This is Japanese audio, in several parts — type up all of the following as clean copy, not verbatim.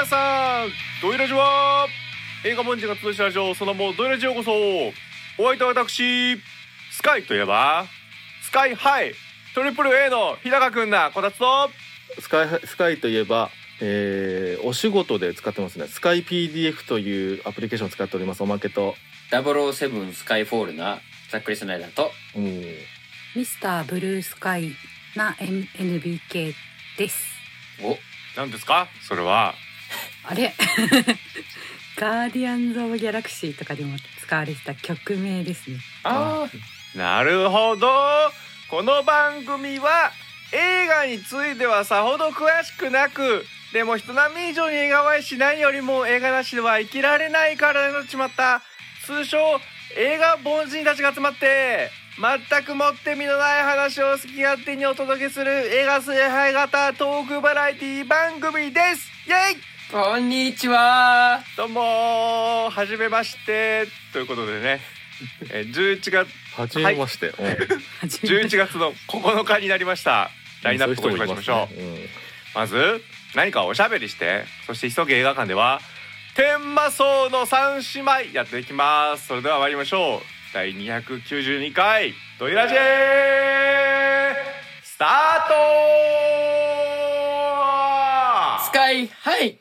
皆さん、ドイラジは映画文字が通じたラジオ、そのもドイラジようこそ。お相手は私、スカイといえばスカイハイトリプル A の日高くんなこたつと、 スカイといえば、お仕事で使ってますね。スカイ PDF というアプリケーションを使っております。おまけと 007スカイフォールなザックリスナイダーとミスターブルースカイな NBK です。 お、 何ですかそれは。 あれガーディアンズ・オブ・ギャラクシーとかでも使われてた曲名ですね。 なるほど。この番組は映画についてはさほど詳しくなく、でも人並み以上に映画はしないよりも映画なしでは生きられないからなっちまった通称映画凡人たちが集まって全くもって身のない話を好き勝手にお届けする映画崇拝型トークバラエティ番組です。イエイ。 こんにちは。 どうもはじめましてということでね11月はじめまして、 11月の9日になりました。ラインナップをご紹介しましょう。まず何かおしゃべりして、そして急げ映画館では天魔荘の三姉妹やっていきます。それでは参りましょう。第292回ドイラジスタート。 スカイハイ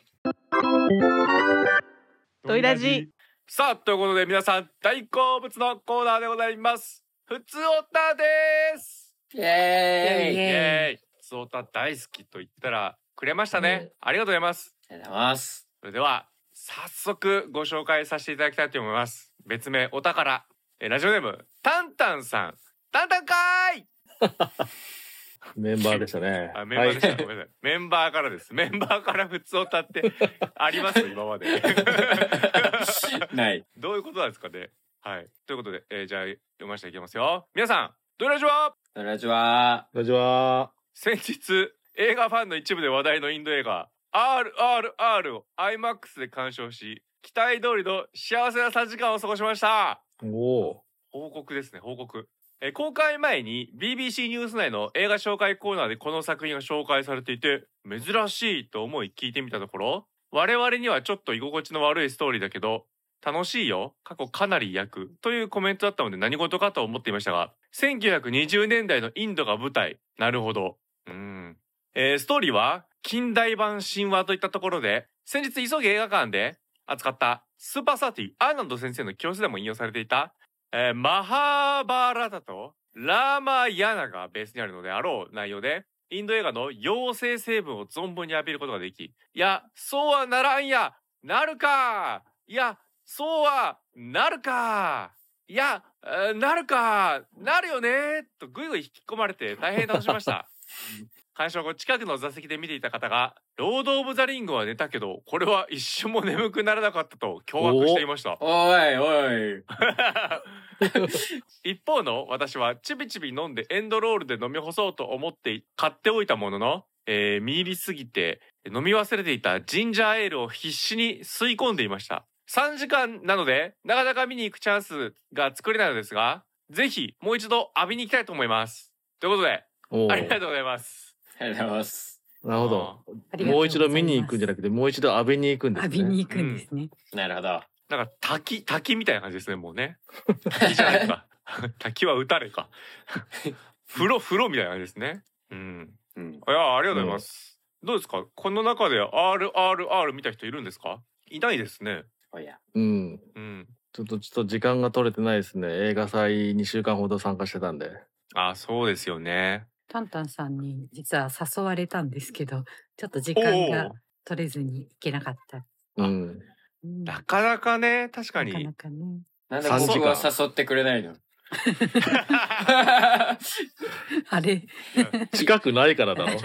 ドイラジ。 さあということで皆さん大好物のコーナーでございます。ふつおたです。 イエーイ。 イエーイ。ふつおた大好きと言ったらくれましたね。ありがとうございます。 ありがとうございます。 それでは早速ご紹介させていただきたいと思います。別名お宝、ラジオネームタンタンさん。タンタンかーいメンバーでしたね。 メンバーでした、ごめんなさい。メンバーからです。メンバーから普通を歌ってあります今までない。 どういうことなんですかね。はい、ということで、じゃあ読ませていきますよ。皆さんドイラジはドイラジはこんにちは。 先日映画ファンの一部で話題のインド映画 RRR を IMAX で鑑賞し、期待通りの幸せな3時間を過ごしました。 お報告ですね、報告。公開前に BBC ニュース内の映画紹介コーナーでこの作品が紹介されていて、珍しいと思い聞いてみたところ、我々にはちょっと居心地の悪いストーリーだけど楽しいよ、過去かなり役というコメントだったので何事かと思っていましたが、1920年代のインドが舞台。なるほど。ストーリーは近代版神話といったところで、先日急げ映画館で扱ったスーパーサーティアーナンド先生の教室でも引用されていた、マハーバーラタとラーマヤナがベースにあるのであろう内容で、インド映画の妖精成分を存分に浴びることができ、いやそうはならんやなるか、いやそうはなるか、いやなるかなるよねとぐいぐい引き込まれて大変楽しみました鑑賞後近くの座席で見ていた方が、ロード・オブ・ザ・リングは寝たけどこれは一瞬も眠くならなかったと驚愕していました。 おいおい一方の私はちびちび飲んでエンドロールで飲み干そうと思って買っておいたものの、見入りすぎて飲み忘れていたジンジャーエールを必死に吸い込んでいました。3時間なのでなかなか見に行くチャンスが作れないのですが、ぜひもう一度浴びに行きたいと思います。ということでありがとうございます。 ありがとうございます。 なるほど。もう一度見に行くんじゃなくて、もう一度浴びに行くんですね。 浴びに行くんですね。 なるほど。 なんか滝みたいな感じですね、もうね。滝じゃないか滝は打たれか風呂みたいな感じですね。いや、ありがとうございます。どうですか、この中で RRR 見た人いるんですか？いないですね。 おや。 ちょっと時間が取れてないですね。映画祭2週間ほど参加してたんで。 あ、そうですよね。 タンタンさんに実は誘われたんですけど、ちょっと時間が取れずに行けなかった。 なかなかね、確かに。 なかなかね。 なんで僕は誘ってくれないの？ あれ近くないからだろ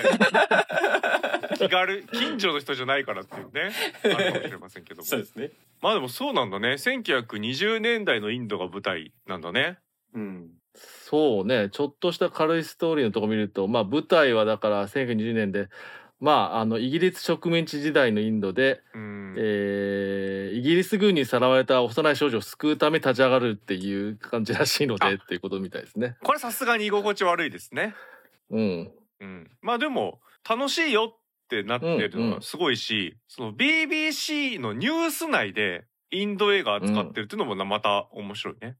近所の人じゃないからっていうね、あるかもしれませんけども。 そうですね。 まあでもそうなんだね。1920年代のインドが舞台なんだね。 そうね、ちょっとした軽いストーリーのとこ見ると、まあ舞台はだから1920年で、まあイギリス植民地時代のインドで、イギリス軍にさらわれた幼い少女を救うため立ち上がるっていう感じらしいのでっていうことみたいですね。 これさすがに居心地悪いですね。 うん。 まあでも楽しいよってなってるのがすごいし、その BBC のニュース内でインド映画扱ってるっていうのもまた面白いね。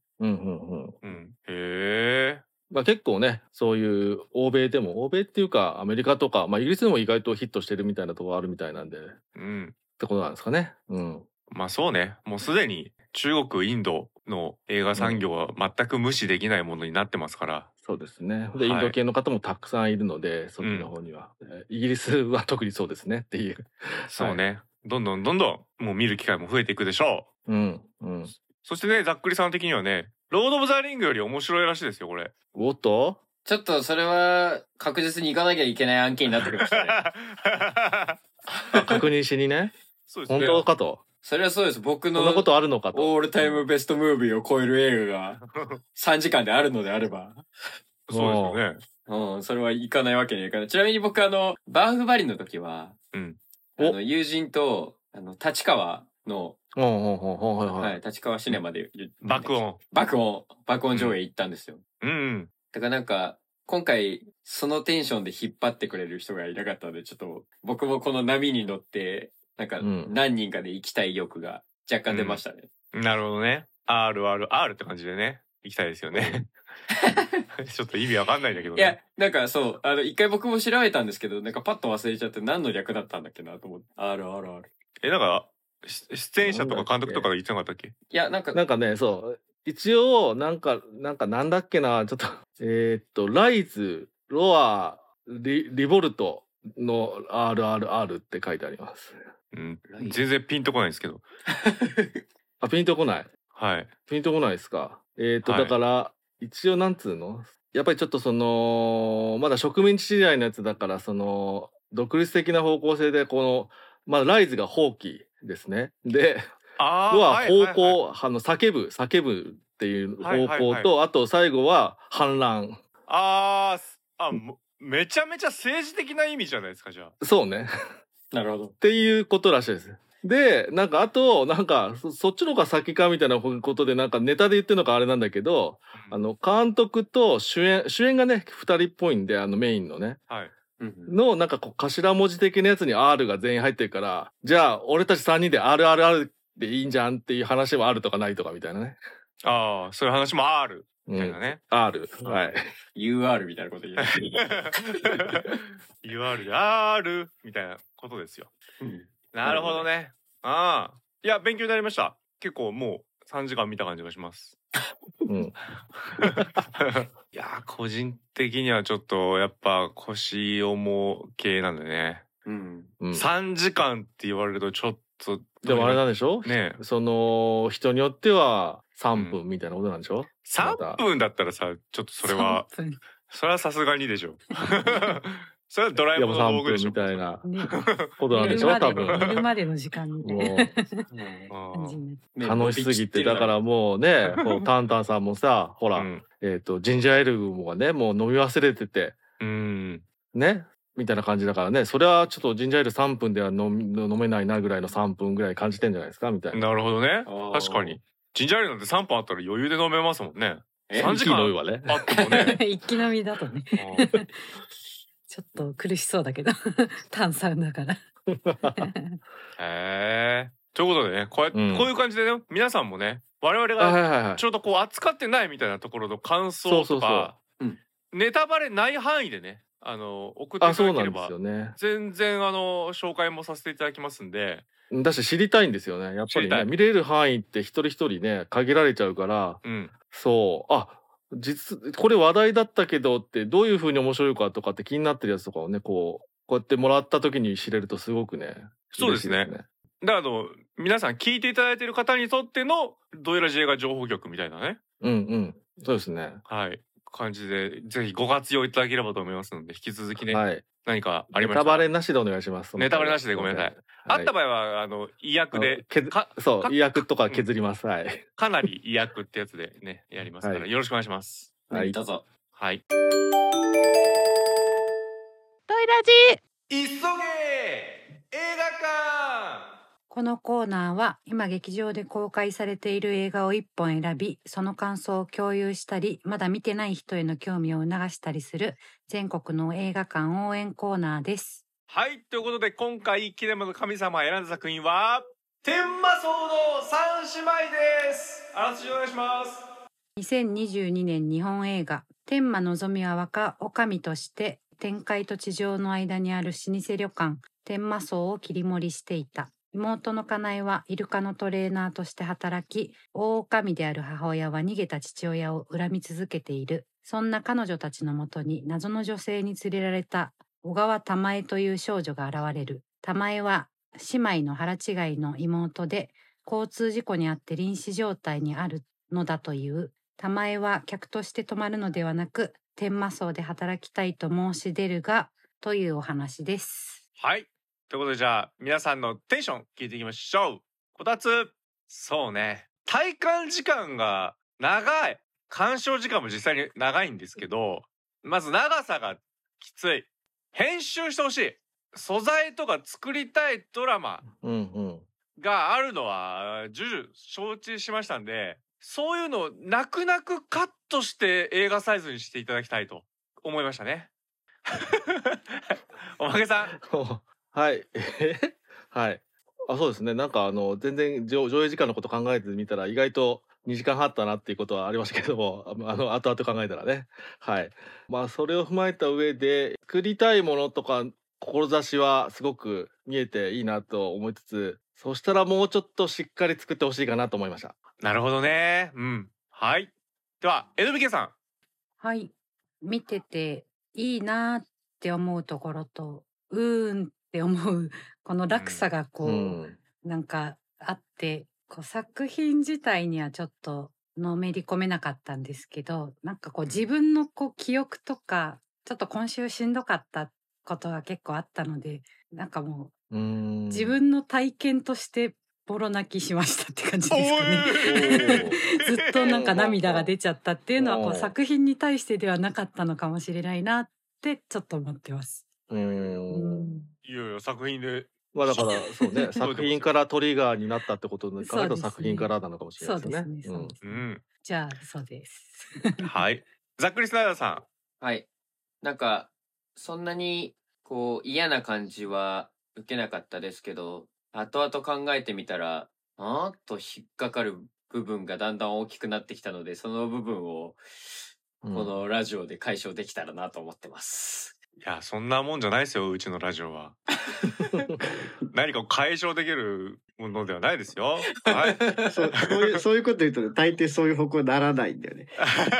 へえ。 まあ結構ね、そういう欧米っていうかアメリカとか、まあイギリスでも意外とヒットしてるみたいなところあるみたいなんで、ってことなんですかね。 まあそうね、もうすでに中国インドの映画産業は全く無視できないものになってますから。 そうですね。でインド系の方もたくさんいるので、そっちの方には、イギリスは特にそうですねっていう。 そうね、どんどんもう見る機会も増えていくでしょう。そしてね、ざっくりさん的にはね、ロード・オブ・ザ・リングより面白いらしいですよ、これ。 おっと？ ちょっとそれは確実に行かなきゃいけない案件になってきましたね。 確認しにね。そうですね。本当かと。 それはそうです。僕のそんなことあるのかと。 オールタイムベストムービーを超える映画が3時間であるのであれば。 そうですよね。それは行かないわけにはいかない。ちなみに僕バーフバリの時は、友人と立川の立川シネマで爆音上映行ったんですよ。だからなんか今回そのテンションで引っ張ってくれる人がいなかったので、ちょっと僕もこの波に乗ってなんか何人かで行きたい欲が若干出ましたね。 なるほどね。RRR って感じでね行きたいですよね。ちょっと意味わかんないんだけどね。 いやなんかそう一回僕も調べたんですけど、なんかパッと忘れちゃって何の略だったんだっけなと思って。RRR。 なんか出演者とか監督とかが言ってなかったっけ？いやなんかね、そう一応なんかなんだっけな、ちょっとライズロアリボルトの RRR って書いてあります。 全然ピンとこないですけど。 ピンとこない。 はい。 ピンとこないですか。だから一応なんつうの、やっぱりちょっとまだ植民地時代のやつだから、独立的な方向性でまだライズが放棄ですね。で、叫ぶっていう方向と、あと最後は反乱。 めちゃめちゃ政治的な意味じゃないですか、じゃあ。 そうね。 なるほど。 っていうことらしいです。で、あと、そっちの方が先かみたいなことで、ネタで言ってるのかあれなんだけど、監督と主演がね、2人っぽいんで、メインのね。の、頭文字的なやつに R が全員入ってるから、じゃあ、俺たち3人で RRR でいいんじゃんっていう話もあるとかないとかみたいなね。 そういう話もある。みたいなね。 R。はい。 UR みたいなこと言う。 UR で R みたいなことですよ。なるほどね。いや、勉強になりました。結構もう3時間見た感じがします。いや、個人的にはちょっとやっぱ腰重系なんでね。3時間って言われるとちょっと。 でもあれなんでしょ？ ね、 人によっては3分みたいなことなんでしょ ？3分だったらさ、ちょっとそれはさすがにでしょ。それはドラえもんの道具でしょみたいなことなんでしょ多分。 寝るまでの時間みたいな楽しすぎて、だからもうね、タンタンさんもさ、ほら、ジンジャーエールもね、もう飲み忘れてて、ね、みたいな感じだからね、それはちょっとジンジャーエール3分では飲めないなぐらいの3分ぐらい感じてんじゃないですかみたいな。 なるほどね。確かに。ジンジャーエールなんて3分あったら余裕で飲めますもんね。3時間あってもね。 一気飲みだとね。ちょっと苦しそうだけど炭酸だからということでね、こういう感じでね、皆さんもね、我々がちょうど扱ってないみたいなところの感想とかネタバレない範囲でね、送っていただければ全然紹介もさせていただきますんで。 だし知りたいんですよね、やっぱりね。見れる範囲って一人一人ね限られちゃうから、これ話題だったけどってどういう風に面白いかとかって気になってるやつとかをね、こうやってもらった時に知れるとすごくね。 そうですね。だから皆さん聞いていただいている方にとってのどえらじ映画情報局みたいなね。 そうですね。 はい。感じでぜひご活用いただければと思いますので、引き続きね、何かありましたらネタバレなしでお願いします。 ネタバレなしでごめんなさい。あった場合は意訳で意訳とか削ります。はい。 かなり意訳ってやつでねやりますから、よろしくお願いします。 はい、どうぞ。 はい。 トイラジ急げ映画館。 このコーナーは今劇場で公開されている映画を1本選び、その感想を共有したり、まだ見てない人への興味を促したりする全国の映画館応援コーナーです。 はい、ということで今回キネマの神様が選んだ作品は天魔荘の三姉妹です。あらすじお願いします。 2022年日本映画天魔のぞみは若女将として天界と地上の間にある老舗旅館天魔荘を切り盛りしていた。妹のかなえはイルカのトレーナーとして働き、大女将である母親は逃げた父親を恨み続けている。そんな彼女たちのもとに謎の女性に連れられた小川玉江という少女が現れる。玉江は姉妹の腹違いの妹で、交通事故にあって臨死状態にあるのだという。玉江は客として泊まるのではなく、天魔荘で働きたいと申し出るが、というお話です。 はい。ということでじゃあ皆さんのテンション聞いていきましょう。こたつ。そうね。体感時間が長い。鑑賞時間も実際に長いんですけど、まず長さがきつい。編集してほしい。素材とか作りたいドラマがあるのは重々承知しましたんで、そういうのを泣く泣くカットして映画サイズにしていただきたいと思いましたね。おまけさん。 はい。はい。そうですね。なんか全然上映時間のこと考えてみたら意外と2時間半あったなっていうことはありましたけども、後々考えたらね。はい。まあそれを踏まえた上で作りたいものとか志はすごく見えていいなと思いつつ、そしたらもうちょっとしっかり作ってほしいかなと思いました。 なるほどね。うん。はい。では NBK さん。 はい。見てていいなって思うところと、って思うこの落差がなんかあって、作品自体にはちょっとのめり込めなかったんですけど、なんか自分の記憶とかちょっと今週しんどかったことが結構あったので、なんかもう自分の体験としてボロ泣きしましたって感じですかね。ずっとなんか涙が出ちゃったっていうのは作品に対してではなかったのかもしれないなってちょっと思ってます。 いやいや作品で。 まあだからそうね作品からトリガーになったってことで考えると作品からなのかもしれないですね。 そうですね。じゃあそうです。 はい。ざっくりスナイダーさん。はい。なんかそんなに嫌な感じは受けなかったですけど、後々考えてみたらと引っかかる部分がだんだん大きくなってきたので、その部分をこのラジオで解消できたらなと思ってます。 いやそんなもんじゃないですよ、うちのラジオは。何か解消できるものではないですよ。はい。 そういうこと言うと、ね、大抵そういう方向にならないんだよね。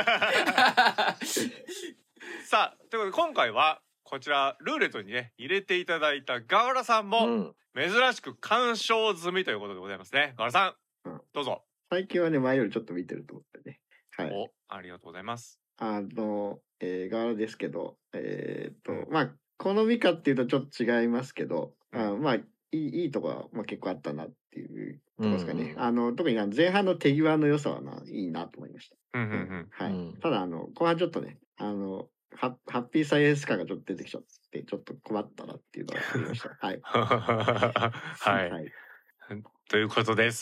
さあということで今回はこちらルーレットにね入れていただいたガワラさんも珍しく鑑賞済みということでございますね。ガワラさん、どうぞ。 最近はね前よりちょっと見てると思ってね。はい。 ありがとうございます。 ガワラですけど、まあ好みかっていうとちょっと違いますけど、まあいいとこは、まあ、結構あったなっていうとこですかね。特に前半の手際の良さはいいなと思いました。はい。ただ後半ちょっとねハッピーサイエンス感がちょっと出てきちゃってちょっと困ったなっていうのがありました。はい。 はい。ということです。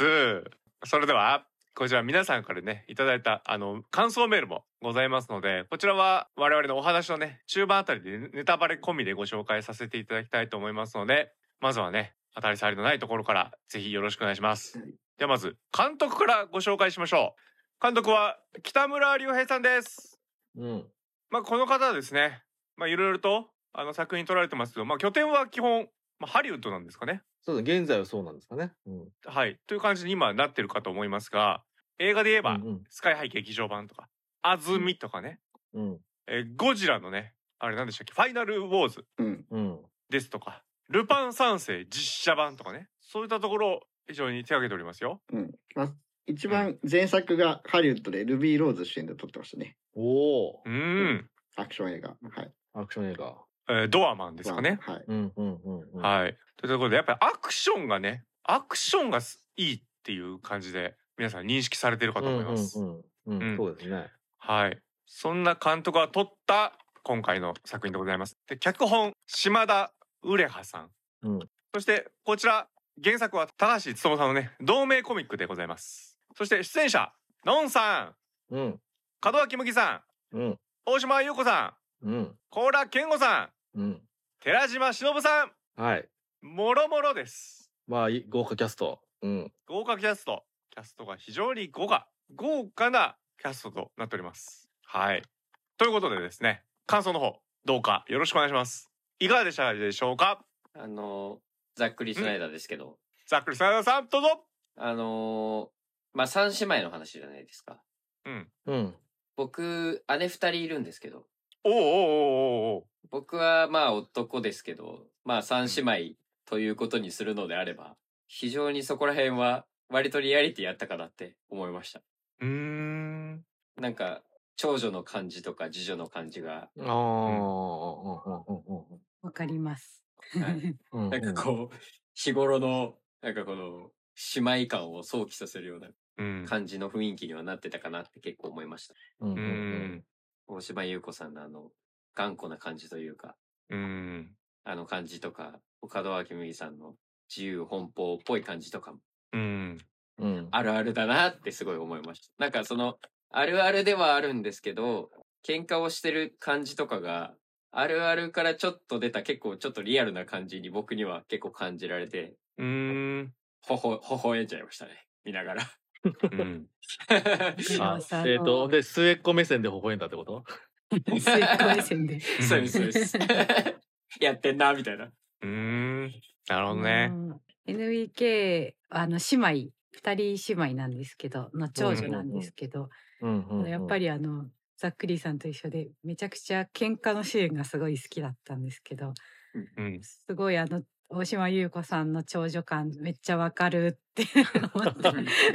それではこちら皆さんからねいただいた感想メールもございますので、こちらは我々のお話のね中盤あたりでネタバレ込みでご紹介させていただきたいと思いますので、まずはね当たり障りのないところからぜひよろしくお願いします。ではまず監督からご紹介しましょう。監督は北村隆平さんです。まあこの方はですね、まあいろいろと作品撮られてますけど、まあ拠点は基本、ハリウッドなんですかね。 そうです、現在はそうなんですかね。 はい、という感じに今なってるかと思いますが、映画で言えば、スカイハイ劇場版とか安住とかね、ゴジラのねあれ何でしたっけ、ファイナルウォーズですとか、ルパン三世実写版とかね、そういったところを非常に手掛けておりますよ。 一番前作がハリウッドでルビー・ローズ主演で撮ってましたね。アクション映画。はい。 アクション映画。 ドアマンですかね。はい。はい。ということでやっぱりアクションがいいっていう感じで皆さん認識されているかと思います。 そうですね。 はい。そんな監督が撮った今回の作品でございます。で、脚本島田ウレハさん。そしてこちら原作は高橋勉さんのね同名コミックでございます。そして出演者のんさん、門脇麦さん、大島優子さん、高良健吾さん、寺島しのぶさん、 はい。 もろもろです。 まあ豪華キャスト。 豪華キャストが非常に豪華なキャストとなっております。はい。ということでですね、感想の方どうかよろしくお願いします。いかがでしたでしょうか。 ざっくりスナイダーですけど。 ざっくりスナイダーさんどうぞ。 まあ三姉妹の話じゃないですか。僕姉2人いるんですけど。僕はまあ男ですけど、まあ三姉妹ということにするのであれば、非常にそこら辺は割とリアリティあったかなって思いました。なんか長女の感じとか次女の感じが。 わかります。 なんかこう日頃のなんかこの姉妹感を想起させるような感じの雰囲気にはなってたかなって結構思いました。大島優子さんの頑固な感じというか、感じとか、門脇麦さんの自由奔放っぽい感じとかも、あるあるだなってすごい思いました。なんかそのあるあるではあるんですけど、喧嘩をしてる感じとかがあるあるからちょっと出た結構ちょっとリアルな感じに僕には結構感じられて、微笑んじゃいましたね、見ながら。 で末っ子目線で微笑んだってこと？ 末っ子目線で。 そうですやってんなみたいな。 なるほどね。 NBK 姉妹2人姉妹なんですけどの長女なんですけど、やっぱりざっくりさんと一緒でめちゃくちゃ喧嘩のシーンがすごい好きだったんですけど、すごい大島優子さんの長女感めっちゃわかるって思って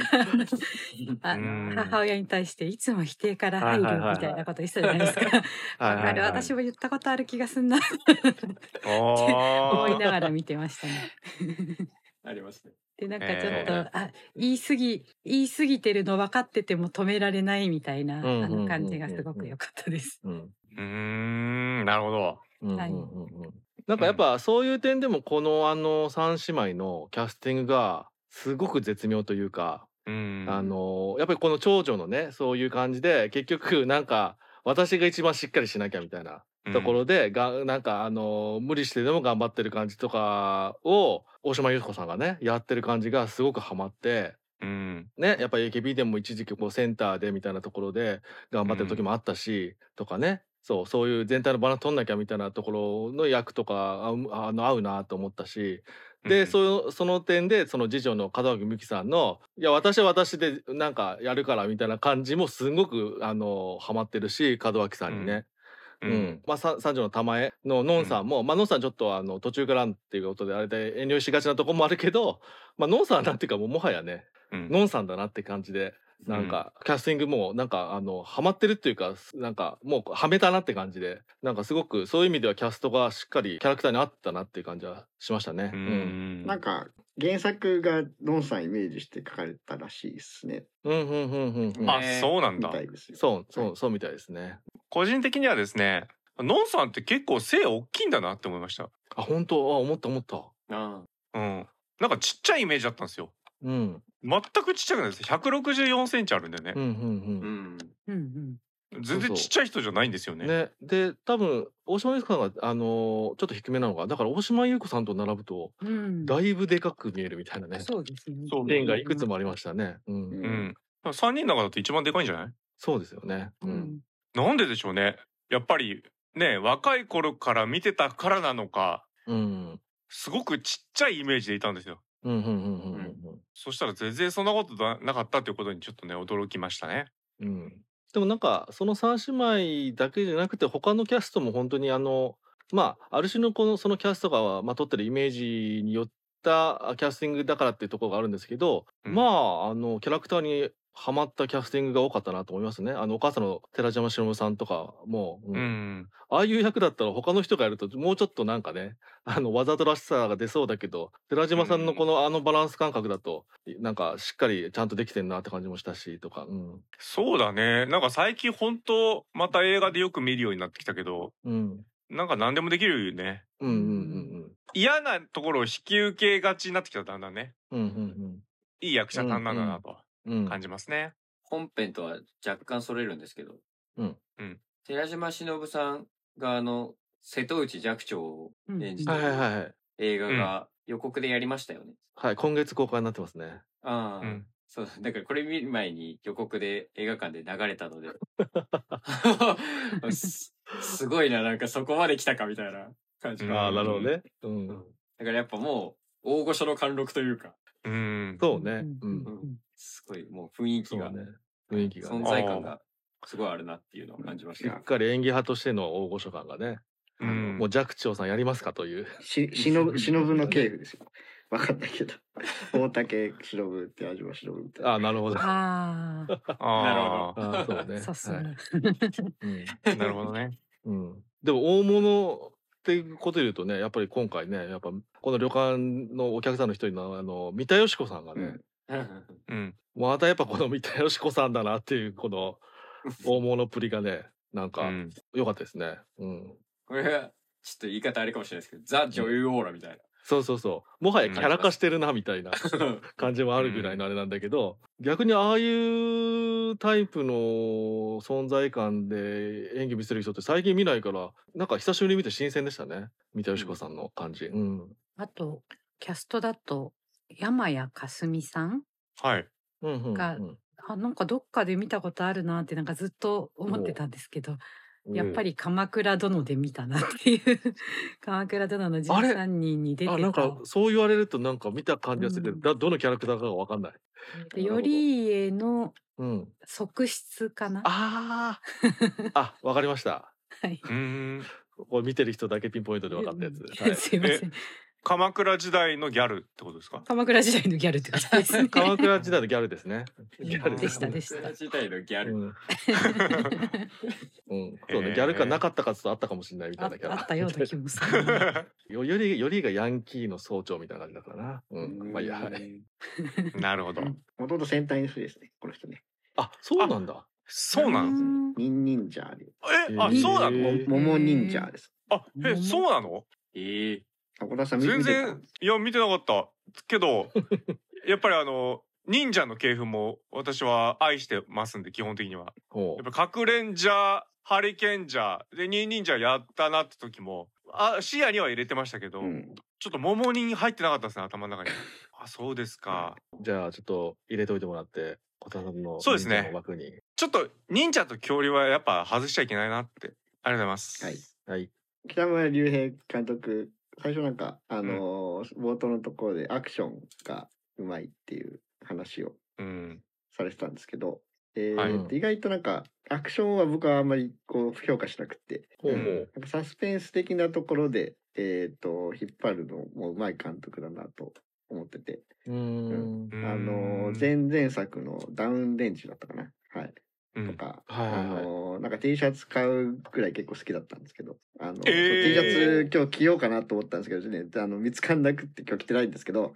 母親に対していつも否定から入るみたいなこと言ってたじゃないですか。わかる、私も言ったことある気がすんなって思いながら見てましたね。 ありますね。 でなんかちょっと、言い過ぎてるの分かってても止められないみたいな感じがすごく良かったです。 なるほど。 なんかやっぱそういう点でもこの3姉妹のキャスティングがすごく絶妙というか、やっぱりこの長女のねそういう感じで結局なんか私が一番しっかりしなきゃみたいなところで、なんか無理してでも頑張ってる感じとかを大島優子さんがねやってる感じがすごくハマって、ね、やっぱり AKB でも一時期こうセンターでみたいなところで頑張ってる時もあったし、とかね、そういう全体のバランス取んなきゃみたいなところの役とか合うなと思ったし、でその点でその次女の門脇麦さんの「いや私は私でなんかやるから」みたいな感じもすごくハマってるし、門脇さんにね。三女の玉江ののんさんも、のんさんちょっと途中からっていうことであれで遠慮しがちなとこもあるけど、のんさんはなんていうかもはやね、のんさんだなって感じで、なんかキャスティングもなんかハマってるっていうか、なんかもうはめたなって感じで、なんかすごくそういう意味ではキャストがしっかりキャラクターに合ったなっていう感じはしましたね。 なんか原作がのんさんイメージして書かれたらしいですね。 そうなんだ。 そうみたいですね。 個人的にはですね、のんさんって結構背大きいんだなって思いました。 本当？思った。 なんかちっちゃいイメージだったんですよ。全くちっちゃくないです。164センチあるんでね。全然ちっちゃい人じゃないんですよね。 ね、で多分大島優子さんがちょっと低めなのが、だから大島優子さんと並ぶとだいぶでかく見えるみたいなね。 そうですね。 点がいくつもありましたね。 3人の中だと一番でかいんじゃない？ そうですよね。 なんででしょうね。やっぱりね、若い頃から見てたからなのか、すごくちっちゃいイメージでいたんですよ。そしたら全然そんなことなかったということにちょっとね驚きましたね。 でもなんかその3姉妹だけじゃなくて他のキャストも本当にある種のそのキャストがまとってるイメージによったキャスティングだからっていうところがあるんですけど、キャラクターにハマったキャスティングが多かったなと思いますね。お母さんの寺島しのぶさんとかも、ああいう役だったら他の人がやるともうちょっとなんかねわざとらしさが出そうだけど、寺島さんのこのバランス感覚だとなんかしっかりちゃんとできてんなって感じもしたしとか。 そうだね。なんか最近本当また映画でよく見るようになってきたけど、なんか何でもできるよね。嫌なところを引き受けがちになってきた、だんだんね。いい役者さんなんだなと感じますね。 本編とは若干それるんですけど、寺島しのぶさんが瀬戸内寂聴を演じてる映画が予告でやりましたよね。 はい、今月公開になってますね。 ああ、そう、だからこれ見る前に予告で映画館で流れたので、すごいな、なんかそこまで来たかみたいな感じ。 ああ、なるほどね。 だからやっぱもう、大御所の貫禄というか。 そうね。 すごい、もう雰囲気が、 雰囲気が、 存在感がすごいあるなっていうのを感じました。 しっかり演技派としての大御所感がね。もう寂聴さんやりますかという。 忍の系譜ですよ。分かんないけど。大竹忍って味は忍みたいな。 あ、なるほど。 なるほど。 そうね。 さすが。 なるほどね。 でも大物っていうことで言うとね、やっぱり今回ね、やっぱこの旅館のお客さんの一人の三田佳子さんがね、またやっぱこの三田佳子さんだなっていうこの大物っぷりがね、なんか良かったですね。 これはちょっと言い方あれかもしれないですけど、ザ・女優オーラみたいな。 そう。もはやキャラ化してるなみたいな感じもあるぐらいのあれなんだけど、逆にああいうタイプの存在感で演技見せる人って最近見ないから、なんか久しぶりに見て新鮮でしたね。三田佳子さんの感じ。 あとキャストだと山谷かすみさんが、なんかどっかで見たことあるなってなんかずっと思ってたんですけど。やっぱり鎌倉殿で見たなっていう鎌倉殿の13人に出てた。 なんかそう言われるとなんか見た感じがするけど、どのキャラクターかが分かんない。 頼家の側室かな。 分かりました。 はい。 これ見てる人だけピンポイントで分かったやつ。 すいません。 鎌倉時代のギャルってことですか？ 鎌倉時代のギャルってことですね。 鎌倉時代のギャルですね。 ギャルでした。 鎌倉時代のギャル。 そうね、ギャルかなかったかとあったかもしれないみたいなキャラ。 あったような気もする。 よりがヤンキーの総長みたいな感じだからな。まあいいや。 なるほど。 もともと戦隊の人ですね、この人ね。 あ、そうなんだ。 そうなんですね。 忍者で。 そうなの？ 桃忍者です。 そうなの？全然いや見てなかったけど、やっぱり忍者の系譜も私は愛してますんで、基本的には。やっぱ核レンジャー、ハリケンジャーで忍者やったなって時も視野には入れてましたけど、ちょっと桃忍入ってなかったですね、頭の中に。そうですか。 じゃあちょっと入れといてもらって、小田さんのそうですね。ちょっと忍者と恐竜はやっぱ外しちゃいけないなって。ありがとうございます。 はい。北村隆平監督、最初なんか冒頭のところでアクションがうまいっていう話をされてたんですけど、意外となんかアクションは僕はあんまりこう評価しなくて、サスペンス的なところで引っ張るのもうまい監督だなと思ってて、前々作のダウンレンジだったかな、とか、なんか T シャツ買うぐらい結構好きだったんですけど、T シャツ今日着ようかなと思ったんですけどね、見つかんなくって今日着てないんですけど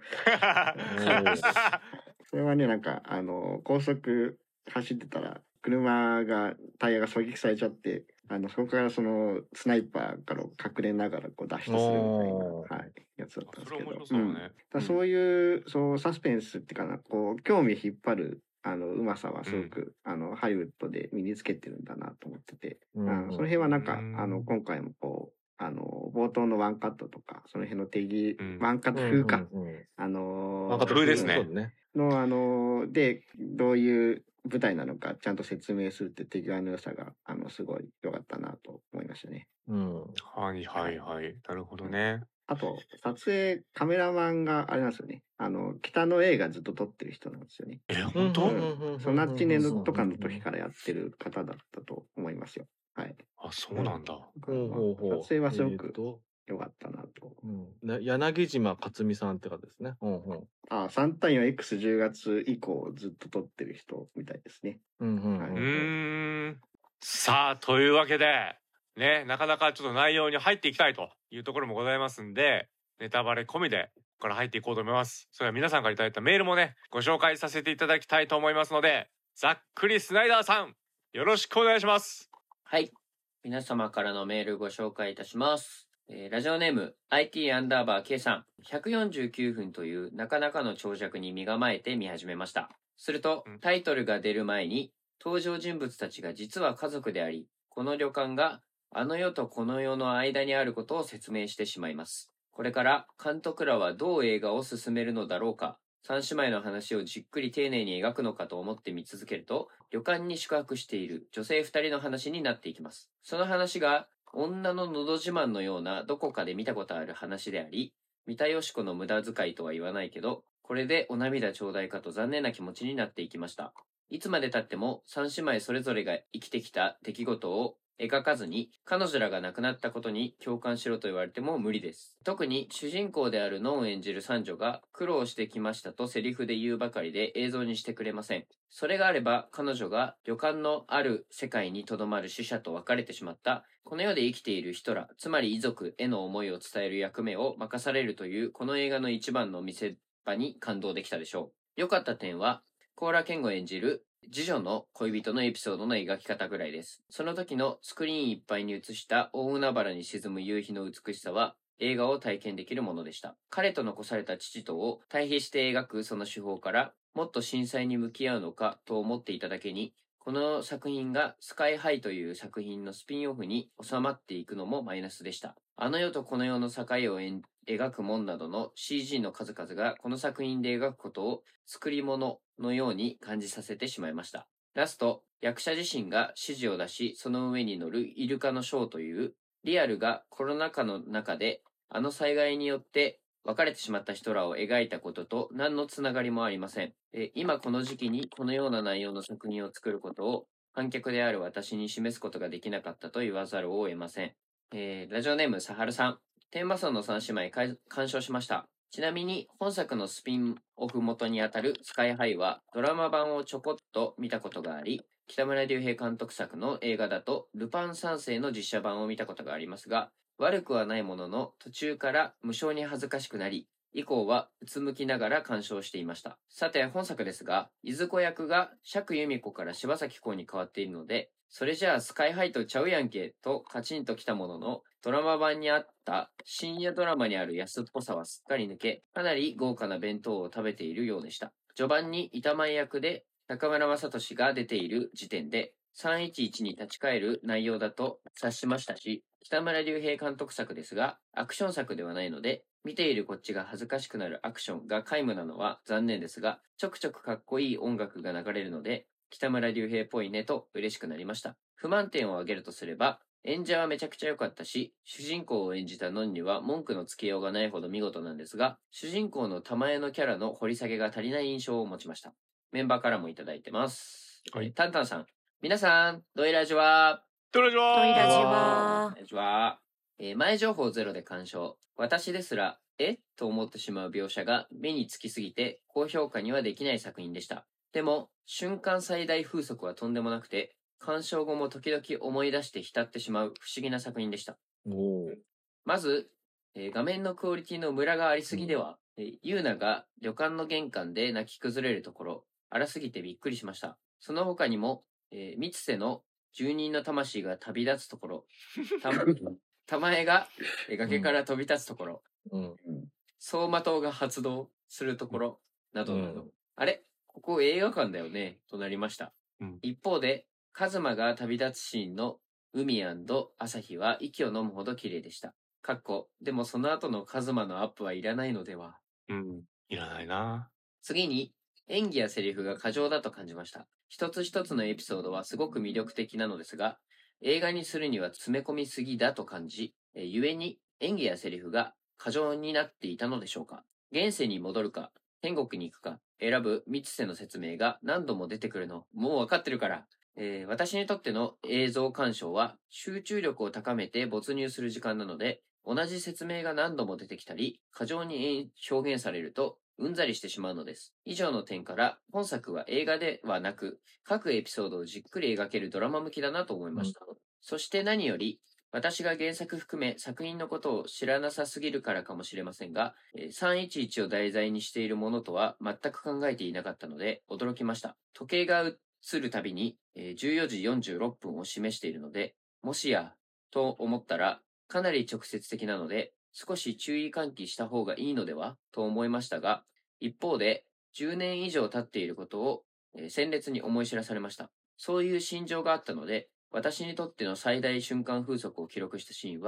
それはね、なんか高速走ってたら車がタイヤが狙撃されちゃって、そこからそのスナイパーから隠れながらこう脱出するみたいな、やつだったんですけど、そういうサスペンスっていうかな、こう興味引っ張るうまさはすごく、ハリウッドで身につけてるんだなと思ってて、その辺はなんか今回もこう冒頭のワンカットとかその辺の手切り、ワンカット風か、 ワンカット風ですね。 でどういう舞台なのかちゃんと説明するって手際の良さがすごい良かったなと思いましたね。 はいなるほどね。 あと撮影カメラマンがあれなんですよね。北の映画ずっと撮ってる人なんですよね。 本当？ ソナッチネとかの時からやってる方だったと思いますよ。はい。 そうなんだ。 撮影はすごく良かったなと。 柳島克美さんって方ですね。 3単位は X10 月以降ずっと撮ってる人みたいですね。 さあというわけでね、なかなかちょっと内容に入っていきたいというところもございますんで、ネタバレ込みでここから入っていこうと思います。それでは皆さんからいただいたメールもね、ご紹介させていただきたいと思いますので、ざっくりスナイダーさんよろしくお願いします。 はい、皆様からのメールご紹介いたします。ラジオネーム IT_K さん、149分というなかなかの長尺に身構えて見始めました。するとタイトルが出る前に登場人物たちが実は家族であり、この旅館があの世とこの世の間にあることを説明してしまいます。 これから監督らはどう映画を進めるのだろうか、三姉妹の話をじっくり丁寧に描くのかと思って見続けると、旅館に宿泊している女性2人の話になっていきます。その話が女ののど自慢のようなどこかで見たことある話であり、三田佳子の無駄遣いとは言わないけど、これでお涙ちょうだいかと残念な気持ちになっていきました。いつまで経っても三姉妹それぞれが生きてきた出来事を描かずに、彼女らが亡くなったことに共感しろと言われても無理です。特に主人公であるノンを演じる三女が苦労してきましたとセリフで言うばかりで映像にしてくれません。それがあれば彼女が旅館のある世界にとどまる死者と別れてしまったこの世で生きている人ら、つまり遺族への思いを伝える役目を任されるというこの映画の一番の見せ場に感動できたでしょう。良かった点は高良健吾演じる次女の恋人のエピソードの描き方ぐらいです。その時のスクリーンいっぱいに映した大海原に沈む夕日の美しさは映画を体験できるものでした。彼と残された父とを対比して描くその手法からもっと震災に向き合うのかと思っていただけに、この作品がスカイハイという作品のスピンオフに収まっていくのもマイナスでした。あの世とこの世の境を描くもんなどの CG の数々がこの作品で描くことを作り物のように感じさせてしまいました。ラスト、役者自身が指示を出し、その上に乗るイルカのショーというリアルがコロナ禍の中であの災害によって別れてしまった人らを描いたことと何のつながりもありません。今この時期にこのような内容の作品を作ることを観客である私に示すことができなかったと言わざるを得ません。ラジオネームサハルさん。テーマソンの三姉妹鑑賞しました。ちなみに本作のスピンオフ元にあたるスカイハイはドラマ版をちょこっと見たことがあり、北村隆平監督作の映画だとルパン三世の実写版を見たことがありますが、悪くはないものの途中から無性に恥ずかしくなり、以降はうつむきながら鑑賞していました。さて本作ですが、いずこ役が釈由美子から柴咲コウに変わっているので、それじゃあスカイハイとちゃうやんけとカチンときたものの、ドラマ版にあった深夜ドラマにある安っぽさはすっかり抜け、かなり豪華な弁当を食べているようでした。序盤に板前役で中村雅俊が出ている時点で311に立ち返る内容だと察しましたし、北村隆平監督作ですがアクション作ではないので、見ているこっちが恥ずかしくなるアクションが皆無なのは残念ですが、ちょくちょくかっこいい音楽が流れるので北村隆平っぽいねと嬉しくなりました。不満点を挙げるとすれば、演者はめちゃくちゃ良かったし、主人公を演じたノンには文句のつけようがないほど見事なんですが、主人公の玉江のキャラの掘り下げが足りない印象を持ちました。メンバーからもいただいてます。はい。タンタンさん。皆さん、ドイラジはドイラジはドイラジはドイラジは前情報ゼロで鑑賞。私ですら、と思ってしまう描写が目につきすぎて、高評価にはできない作品でした。でも、瞬間最大風速はとんでもなくて、鑑賞後も時々思い出して浸ってしまう不思議な作品でした。まず、画面のクオリティのムラがありすぎでは、ユーナが旅館の玄関で泣き崩れるところ、荒すぎてびっくりしました。その他にも、三瀬の住人の魂が旅立つところ、玉江が崖から飛び立つところ、走馬灯が発動するところ、などなど、あれここ映画館だよねとなりました。一方で、カズマが旅立つシーンの海&朝日は息を飲むほど綺麗でした。でもその後のカズマのアップはいらないのでは。 いらないな。 次に、演技やセリフが過剰だと感じました。一つ一つのエピソードはすごく魅力的なのですが、映画にするには詰め込みすぎだと感じ、故に演技やセリフが過剰になっていたのでしょうか。現世に戻るか、天国に行くか、選ぶ三瀬の説明が何度も出てくるの、もう分かってるから。私にとっての映像鑑賞は集中力を高めて没入する時間なので、同じ説明が何度も出てきたり、過剰に表現されるとうんざりしてしまうのです。以上の点から、本作は映画ではなく、各エピソードをじっくり描けるドラマ向きだなと思いました。そして何より、私が原作含め作品のことを知らなさすぎるからかもしれませんが、311を題材にしているものとは全く考えていなかったので驚きました。時計が映るたびに14時46分を示しているので、もしやと思ったらかなり直接的なので、少し注意喚起した方がいいのではと思いましたが、一方で10年以上経っていることを鮮烈に思い知らされました。そういう心情があったので、私にとっての最大瞬間風速を記録したシーンは、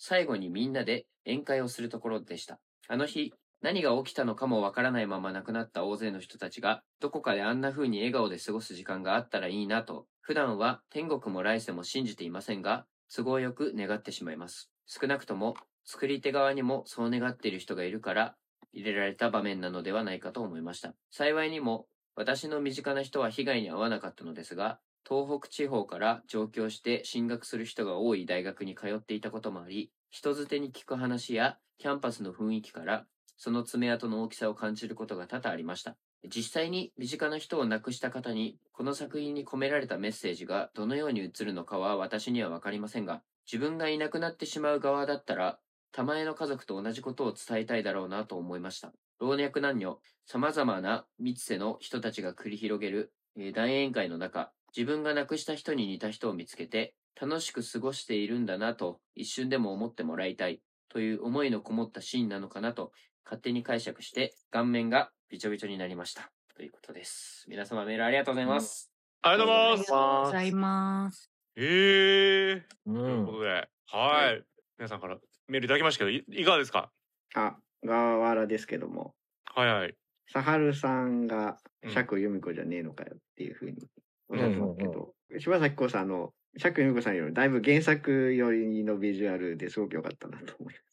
最後にみんなで宴会をするところでした。あの日、何が起きたのかもわからないまま亡くなった大勢の人たちが、どこかであんな風に笑顔で過ごす時間があったらいいなと、普段は天国も来世も信じていませんが、都合よく願ってしまいます。少なくとも、作り手側にもそう願っている人がいるから、入れられた場面なのではないかと思いました。幸いにも、私の身近な人は被害に遭わなかったのですが、東北地方から上京して進学する人が多い大学に通っていたこともあり、人づてに聞く話やキャンパスの雰囲気からその爪痕の大きさを感じることが多々ありました。実際に身近な人を亡くした方にこの作品に込められたメッセージがどのように映るのかは私には分かりませんが、自分がいなくなってしまう側だったら玉江の家族と同じことを伝えたいだろうなと思いました。老若男女、様々な密世の人たちが繰り広げる大宴会の中、自分が亡くした人に似た人を見つけて楽しく過ごしているんだなと一瞬でも思ってもらいたいという思いのこもったシーンなのかなと勝手に解釈して顔面がびちょびちょになりましたということです。皆様メールありがとうございます。 ありがとうございます。 ということで、はい、皆さんからメールいただきましたけど、いかがですか？ ガワラですけども、サハルさんが釈由美子じゃねえのかよっていうふうにおっしゃってますけど、柴咲コウさん釈由美子さんよりだいぶ原作寄りのビジュアルですごく良かったなと思います。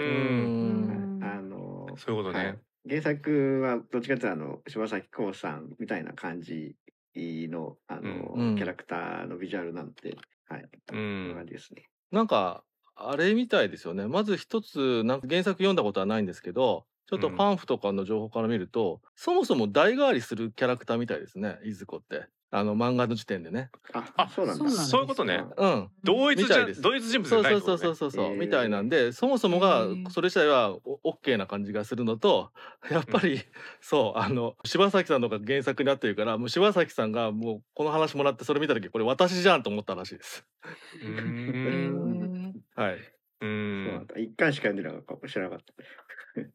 そういうことね。 原作はどっちかというと柴咲コウさんみたいな感じのキャラクターのビジュアルなので、はい、こんな感じですね。 なんかあれみたいですよね。まず一つなんか原作読んだことはないんですけど、ちょっとパンフとかの情報から見ると、そもそも代替わりするキャラクターみたいですね、いずこって。漫画の時点でね。 そうなんだ。 そういうことね。同一人物じゃないってことね。 そうみたいなんで、そもそもがそれ自体はオッケーな感じがするのと、やっぱり柴咲さんのが原作になってるから、もう柴咲さんがもうこの話もらってそれ見た時これ私じゃんと思ったらしいです。はい。 一巻しか読んでなかった。知らなかった。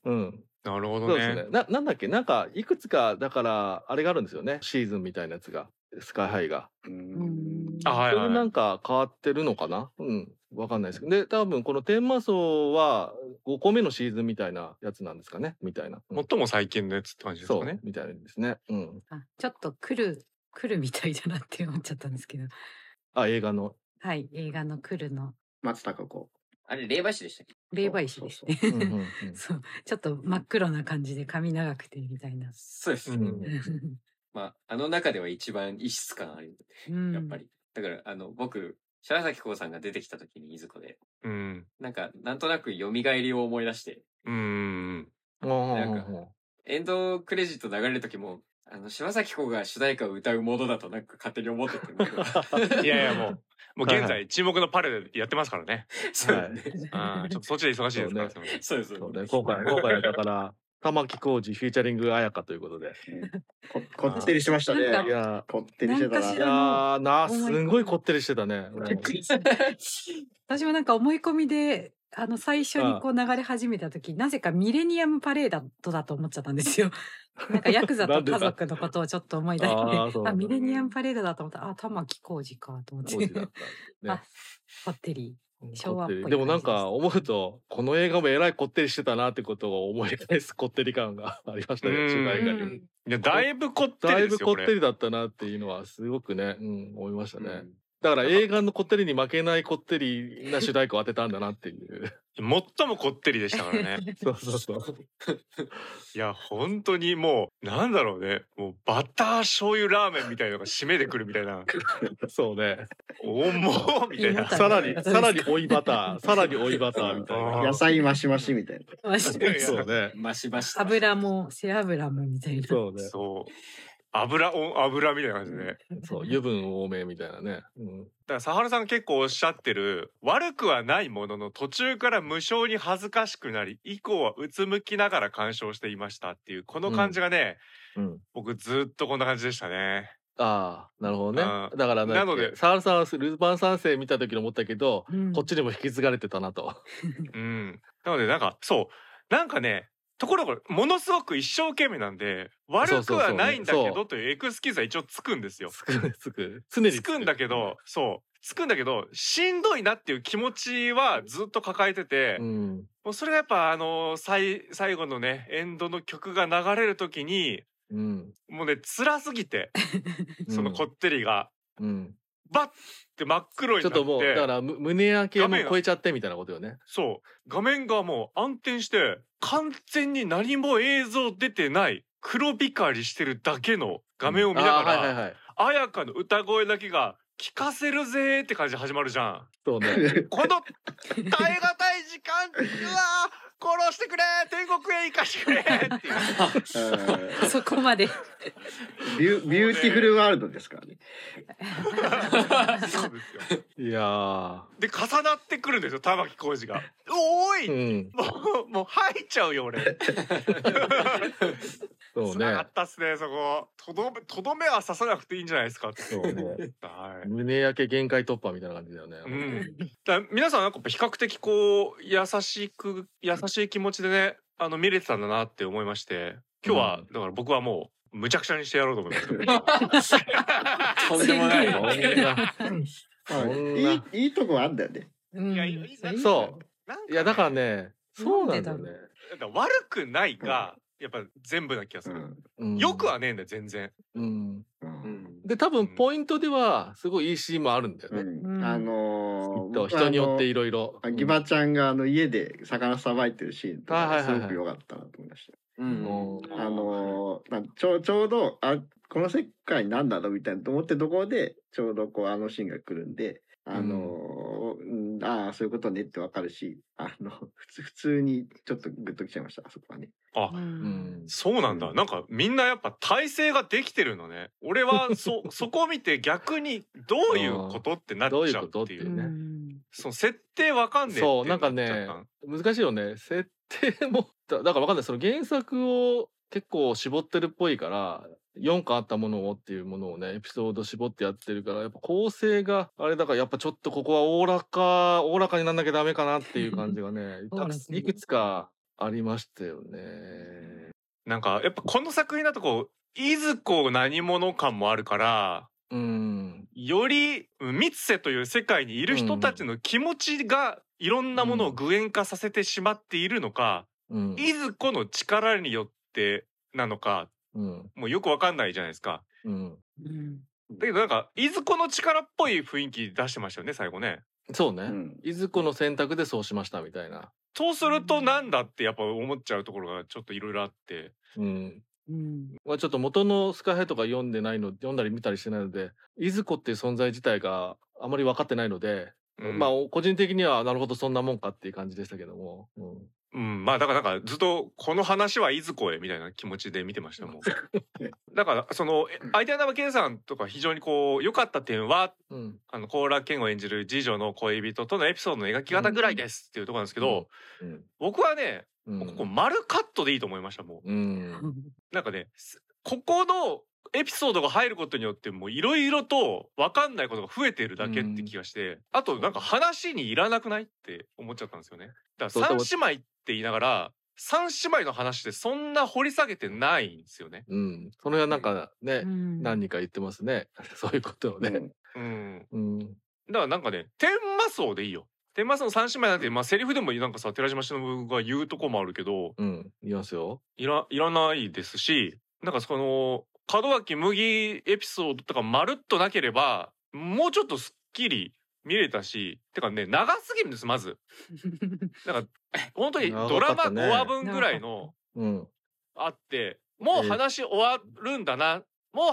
なるほどね。 そうですね。なんだっけ、なんかいくつかだからあれがあるんですよね。シーズンみたいなやつが、スカイハイが。それなんか変わってるのかな。わかんないですけど。で、多分この天魔荘は5個目のシーズンみたいなやつなんですかね。みたいな。 最も最近のやつって感じですかね。 みたいですね。 ちょっと来るみたいだなって思っちゃったんですけど。 映画の。 はい、映画の来るの。 松たか子。 あれ霊媒師でしたっけ？ 霊媒師ですね。そうちょっと真っ黒な感じで髪長くてみたいな。 そうですね。中では一番異質感ある、やっぱり。だから僕柴咲コウさんが出てきた時にいずこで、なんとなく蘇りを思い出して、なんかエンドクレジット流れる時も柴咲コウが主題歌を歌うものだとなんか勝手に思ってて、 いやもう現在注目のパレードでやってますからね。 そうね。 ちょっとそっちで忙しいですから。 そうですね。 今回だから玉置浩二フィーチャリング彩香といということで。 こってりしましたね。いやこってりしてたな。すごいこってりしてたね。 私もなんか思い込みで最初にこう流れ始めた時、なぜかミレニアムパレードだと思っちゃったんですよ。なんかヤクザと家族のことをちょっと思い出してミレニアムパレードだと思ったら玉置浩二かと思って、こってり昭和っぽい。 でもなんか思うとこの映画もえらいこってりしてたなってことを思い返すこってり感がありましたね。主題歌に。 いやだいぶこってりですよ。 だいぶこってりだったなっていうのはすごくね、思いましたね。だから映画のこってりに負けないこってりな主題歌を当てたんだなっていう。 最もこってりでしたからね。 そういや本当にもうなんだろうね、もうバター醤油ラーメンみたいなのが締めてくるみたいな。 そうね。 重みたいな。 さらに追いバターみたいな。 野菜マシマシみたいな。 そうね。 マシマシ。 油も背脂もみたいな。 そうね。 そう。油みたいな感じでね。 そう油分多めみたいなね。だから佐原さん結構おっしゃってる悪くはないものの途中から無性に恥ずかしくなり以降はうつむきながら鑑賞していましたっていうこの感じがね、僕ずっとこんな感じでしたね。 なるほどね。だからなので佐原さんはルパン三世見た時に思ったけど、こっちにも引き継がれてたなと。 なのでなんかね。ところがものすごく一生懸命なんで悪くはないんだけどというエクスキューズは一応つくんですよ。 つく常につくんだけど、 つくんだけどしんどいなっていう気持ちはずっと抱えてて、もうそれがやっぱ最後のねエンドの曲が流れる時に、もうね辛すぎてそのこってりが、バッて真っ黒になって、ちょっともうだから胸焼けも超えちゃってみたいなことよね。 そう画面がもう暗転して完全に何も映像出てない黒光りしてるだけの画面を見ながら、綾香の歌声だけが聞かせるぜーって感じで始まるじゃん。 そうね。 この耐え難い時間、うわ殺してくれ天国へ行かしてくれっていうそこまでビューティフルワールドですからね。 そうですよ。 いやで重なってくるんですよ玉置浩二が。おい、もう吐いちゃうよ俺。 そうね。 つらかったっすねそこ。とどめは刺さなくていいんじゃないですかって。 そうね。胸焼け限界突破みたいな感じだよね。 だ皆さんなんか比較的こう優しい気持ちでね見れてたんだなって思いまして、今日はだから僕はもうむちゃくちゃにしてやろうと思います。 とんでもない。 いいとこあんだよね。 そう。いやだからね、そうなんだよね。 悪くないがやっぱ全部な気がする。よくはねえんだよ全然。で多分ポイントではすごいいいシーンもあるんだよね。人によっていろいろ。 ギバちゃんが家で魚さばいてるシーンとかすごく良かったなと思いました。ちょうどこの世界なんだろうみたいなと思ってるところでちょうどこうシーンが来るんで。そういうことねってわかるし、普通にちょっとグッときちゃいました、あそこはね。 そうなんだ。なんかみんなやっぱ体制ができてるのね。俺はそこを見て逆にどういうことってなっちゃうっていうね。その設定わかんねえって。 そうなんかね難しいよね。設定もだからわかんない。その原作を結構絞ってるっぽいから4巻あったものをっていうものをねエピソード絞ってやってるからやっぱ構成があれだからやっぱちょっとここはおおらかになんなきゃダメかなっていう感じがねいくつかありましたよね。 なんかやっぱこの作品だとこういずこ何者感もあるからより三瀬という世界にいる人たちの気持ちがいろんなものを具現化させてしまっているのか、いずこの力によってなのか、もうよくわかんないじゃないですか。だけどなんかいずこの力っぽい雰囲気出してましたよね最後ね。 そうね。いずこの選択でそうしましたみたいな。 そうするとなんだってやっぱ思っちゃうところがちょっといろいろあって。 まあちょっと元のスカイハイとか読んだり見たりしてないので、いずこっていう存在自体があまり分かってないので、まあ個人的にはなるほどそんなもんかっていう感じでしたけども。 まあだからなんかずっとこの話はいずこへみたいな気持ちで見てましたもん。だからその相手の名前健さんとか非常にこう良かった点は、高良健を演じる次女の恋人とのエピソードの描き方ぐらいですっていうところなんですけど、僕はねここ丸カットでいいと思いましたもう。なんかねここのエピソードが入ることによってもういろいろと分かんないことが増えてるだけって気がして、あとなんか話にいらなくないって思っちゃったんですよね。だから三姉妹って言いながら三姉妹の話ってそんな掘り下げてないんですよね。 それはなんかね、何人か言ってますね。そういうことをね。だからなんかね天魔荘でいいよ。天魔荘の三姉妹なんてまあセリフでもなんかさ寺島しのぶが言うとこもあるけど、 言いますよ。 いらないですし、なんかその門脇麦エピソードとかまるっとなければもうちょっとすっきり見れたし、てかね長すぎるんですまず。なんか本当にドラマ5話分ぐらいのあってもう話終わるんだなが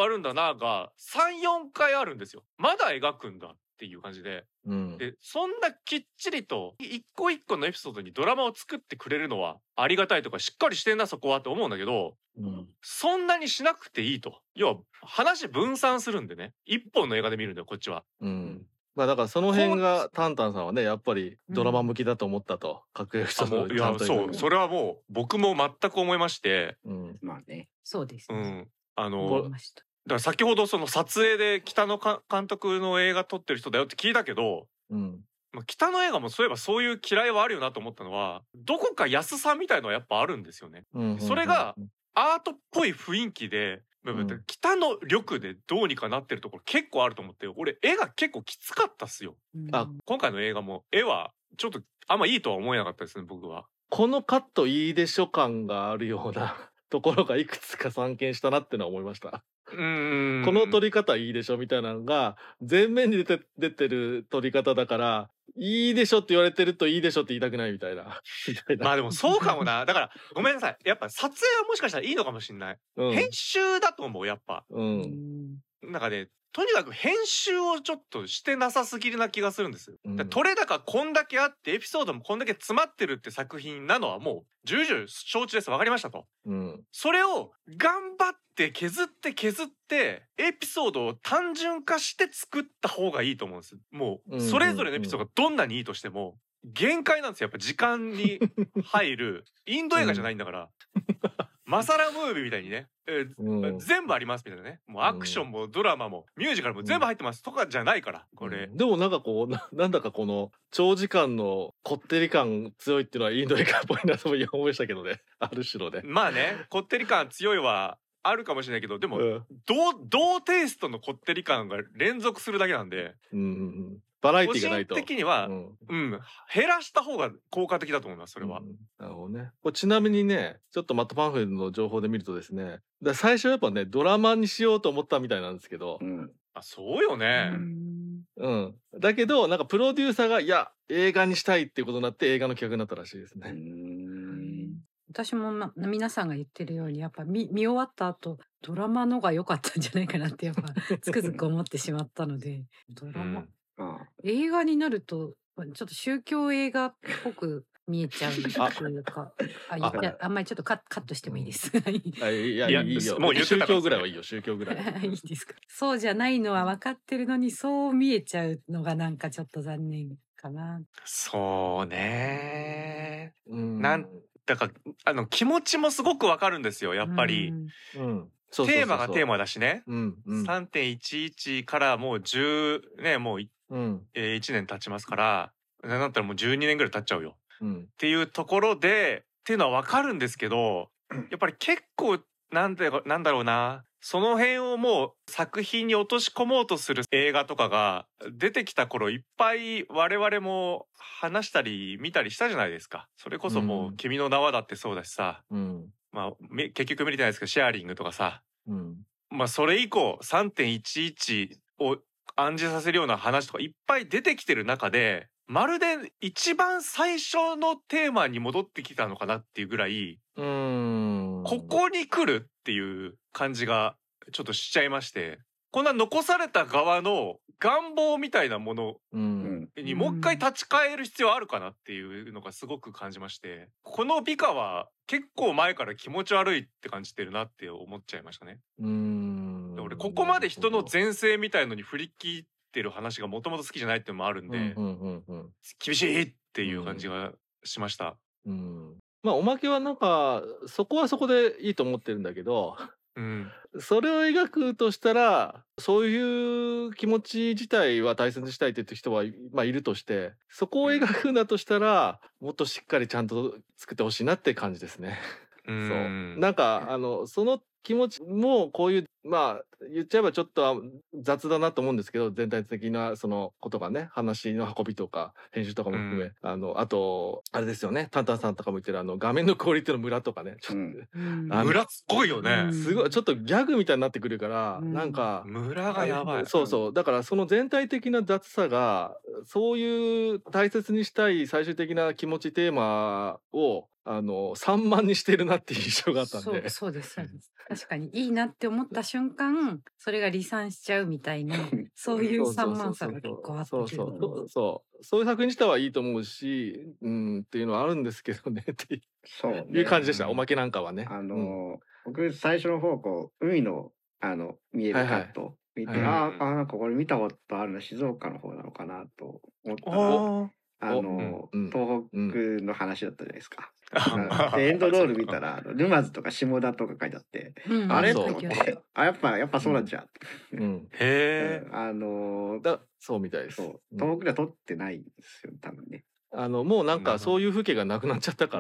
3、4回あるんですよ。まだ描くんだっていう感じで。でそんなきっちりと一個一個のエピソードにドラマを作ってくれるのはありがたいとかしっかりしてんなそこはと思うんだけど、そんなにしなくていいと。要は話分散するんでね、一本の映画で見るんだよこっちは。 まあだからその辺がタンタンさんはねやっぱりドラマ向きだと思ったと、各エピソードいやそうそれはもう僕も全く思いまして、 まあねそうですね。 だから先ほどその撮影で北野監督の映画撮ってる人だよって聞いたけど、北野映画もそういえばそういう嫌いはあるよなと思ったのはどこか安さみたいのはやっぱあるんですよね。それがアートっぽい雰囲気で部分って、北の力でどうにかなってるところ結構あると思って、俺絵が結構きつかったっすよ。今回の映画も絵はちょっとあんまいいとは思えなかったですね、僕は。 このカットいいでしょ感があるようなところがいくつか散見したなってのは思いました。この撮り方いいでしょみたいなのが前面に出てる撮り方だから、いいでしょって言われてるといいでしょって言いたくないみたいな。 まあでもそうかもな。だからごめんなさい。やっぱ撮影はもしかしたらいいのかもしれない。編集だと思う、やっぱ。なんかね、とにかく編集をちょっとしてなさすぎるな気がするんですよ。撮れ高こんだけあってエピソードもこんだけ詰まってるって作品なのはもう重々承知です。わかりましたと。それを頑張って削ってエピソードを単純化して作った方がいいと思うんです。もうそれぞれのエピソードがどんなにいいとしても限界なんですよ。やっぱ時間に入るインド映画じゃないんだから。マサラムービーみたいにね、全部ありますみたいなね、もうアクションもドラマもミュージカルも全部入ってますとかじゃないからこれ、 でもなんかこうなんだかこの長時間のこってり感強いっていうのはインド映画っぽいなと思いましたけどね、ある種のね。 まあね、こってり感強いはあるかもしれないけど、でも、同テイストのこってり感が連続するだけなんで、 バラエティがないと。 個人的には、減らした方が効果的だと思います、それは。 なるほどね。これちなみにね、ちょっとマットパンフレットの情報で見るとですね、最初やっぱね、ドラマにしようと思ったみたいなんですけど。 あ、そうよね。 だけど、なんかプロデューサーが、いや、映画にしたいっていうことになって映画の企画になったらしいですね。 私も、皆さんが言ってるようにやっぱ見終わった後ドラマのが良かったんじゃないかなってやっぱつくづく思ってしまったので、ドラマ、映画になるとちょっと宗教映画っぽく見えちゃうというか、あんまりちょっとカットしてもいいです。 いやいいよ。もう宗教ぐらいはいいよ、宗教ぐらい。 いいですか。そうじゃないのは分かってるのにそう見えちゃうのがなんかちょっと残念かな。 そうね。だから気持ちもすごくわかるんですよ、やっぱり。テーマがテーマだしね。3.11 からもう10ね、もう1年経ちますから、なんだったらもう12年ぐらい経っちゃうよ。っていうところでっていうのはわかるんですけど、やっぱり結構なんだろうな。その辺をもう作品に落とし込もうとする映画とかが出てきた頃、いっぱい我々も話したり見たりしたじゃないですか。それこそもう「君の名は」だってそうだしさ、まあ結局見れてないですけどシェアリングとかさ、まあそれ以降 3.11 を暗示させるような話とかいっぱい出てきてる中で、まるで一番最初のテーマに戻ってきたのかなっていうぐらい、ここに来るっていう感じがちょっとしちゃいまして、こんな残された側の願望みたいなものにもう一回立ち返る必要あるかなっていうのがすごく感じまして、この美化は結構前から気持ち悪いって感じてるなって思っちゃいましたね。俺ここまで人の前世みたいのに振り切ってる話がもともと好きじゃないっていうのもあるんで、厳しいっていう感じがしました。 まあおまけはなんかそこはそこでいいと思ってるんだけど、それを描くとしたらそういう気持ち自体は大切にしたいって言ってる人はまあいるとして、そこを描くんだとしたらもっとしっかりちゃんと作ってほしいなって感じですね。そうなんかその気持ちもこういうまあ言っちゃえばちょっと雑だなと思うんですけど、全体的なそのことがね、話の運びとか編集とかも含め、あとあれですよね、タンタンさんとかも言ってる画面のクオリティのムラとかね、ちょっとムラすごいよね。 すごいちょっとギャグみたいになってくるから、なんかムラがやばい。 そうだからその全体的な雑さがそういう大切にしたい最終的な気持ちテーマを散漫にしてるなっていう印象があったんで。 そうです確かにいいなって思った瞬間それが離散しちゃうみたいなそういう散漫さが結構あって、 そういう作品自体はいいと思うし、っていうのはあるんですけどねっていう感じでした。おまけなんかはね。 僕最初の方海の見えるカット見て、なんかこれ見たことあるの静岡の方なのかなと思ったら、東北の話だったじゃないですか。でエンドロール見たら沼津とか下田とか書いてあって、あれって思って、やっぱそうなんじゃん。 へえ。そうみたいです。 東北では撮ってないんですよ多分ね。 もうなんかそういう風景がなくなっちゃったから、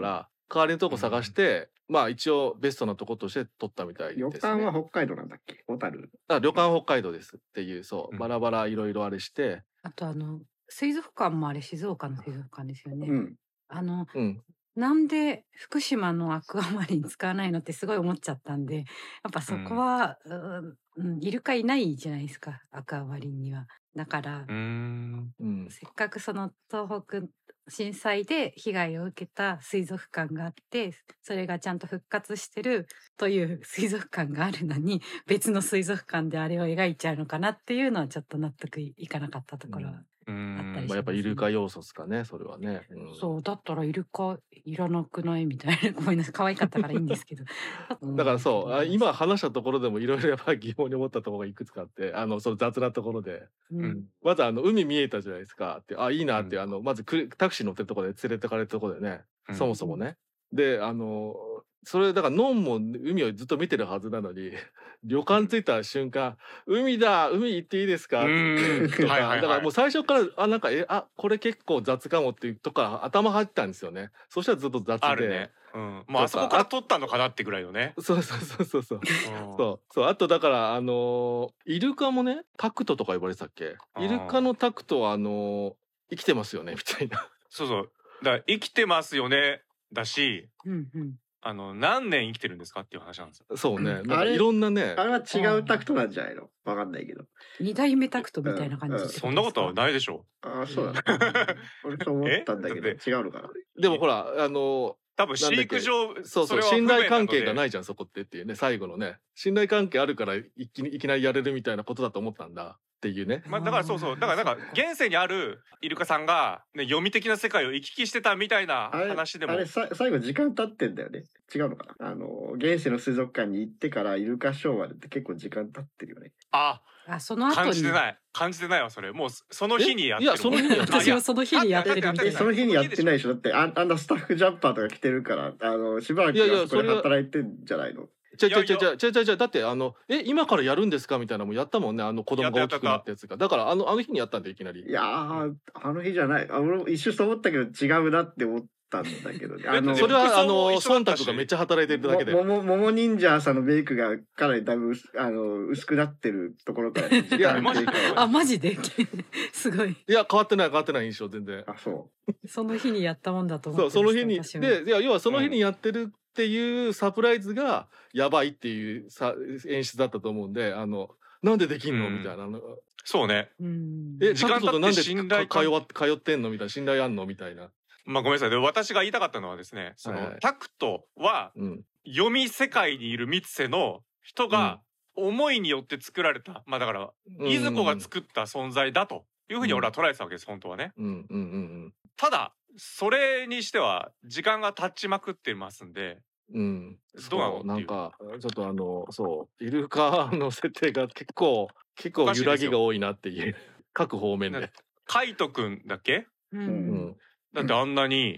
代わりのとこ探して、まあ一応ベストなとことして取ったみたいですね。 旅館は北海道なんだっけ？小樽。 旅館北海道ですっていう、そう、バラバラいろいろあれして。 あと水族館もあれ静岡の水族館ですよね。なんで福島のアクアマリン使わないのってすごい思っちゃったんで、やっぱそこは、イルカいないじゃないですか、アクアマリンには。だから、せっかくその東北震災で被害を受けた水族館があって、それがちゃんと復活してるという水族館があるのに、別の水族館であれを描いちゃうのかなっていうのはちょっと納得いかなかったところは。 やっぱイルカ要素ですかね、それはね。 そうだったらイルカいらなくないみたいな、ごめんなさい、可愛かったからいいんですけど。 だからそう今話したところでもいろいろやっぱり疑問に思ったところがいくつかあって、その雑なところで、まず海見えたじゃないですかって、いいなって、まずタクシー乗ってるところで連れてかれたところでね、そもそもね。でそれだからノンも海をずっと見てるはずなのに、旅館着いた瞬間「海だ、海行っていいですか?」って言って、だからもう最初からなんかこれ結構雑かもっていうとこから頭入ってたんですよね。そしたらずっと雑で。 あるね。もうあそこから撮ったのかなってぐらいのね。 そうあとだからイルカもねタクトとか呼ばれてたっけ？イルカのタクトは生きてますよねみたいな。 そうだから生きてますよねだし、何年生きてるんですかっていう話なんですよ。 そうね。なんかいろんなね。 あれは違うタクトなんじゃないの？わかんないけど。 2代目タクトみたいな感じ。 そんなことはないでしょう。そうだ。俺そう思ったんだけど違うのかな。 でもほら多分飼育上そう信頼関係がないじゃんそこってっていうね、最後のね信頼関係あるからいきなりやれるみたいなことだと思ったんだっていうね。 だからだからなんか現世にあるイルカさんが読み的な世界を行き来してたみたいな話でも。 あれ最後時間経ってんだよね。違うのかな。現世の水族館に行ってからイルカショーまでって結構時間経ってるよね。 その後に感じてないわそれ。もうその日にやってる。 いやその日にやってる。 私はその日にやってるみたいな。 その日にやってないでしょ。だってあんなスタッフジャンパーとか着てるからしばらくそこで働いてんじゃないの。 だって今からやるんですかみたいなのもやったもんね、子供が大きくなったやつが。だからあの日にやったんでいきなり。 いやあの日じゃない。俺も一瞬そう思ったけど違うなって思ったんだけど、ね、 それは忖度がめっちゃ働いてるだけで。 桃忍者さんのメイクがかなりだいぶ薄くなってるところから。いやマジですごい。 いや変わってない印象全然。 その日にやったもんだと思って。 その日にで要はその日にやってるっていうサプライズがやばいっていう演出だったと思うんで、なんでできんのみたいな。 そうね。 時間となんで通ってんのみたいな、信頼あんのみたいな。 ごめんなさい。で私が言いたかったのはですね、タクトは読み世界にいる三瀬の人が思いによって作られた、だからいずこが作った存在だというふうに俺は捉えてたわけです、本当はね。ただそれにしては時間が経ちまくってますんで、どうなの？ なんかちょっとそうイルカの設定が結構揺らぎが多いなっていう各方面で。 カイトくんだっけ？だってあんなに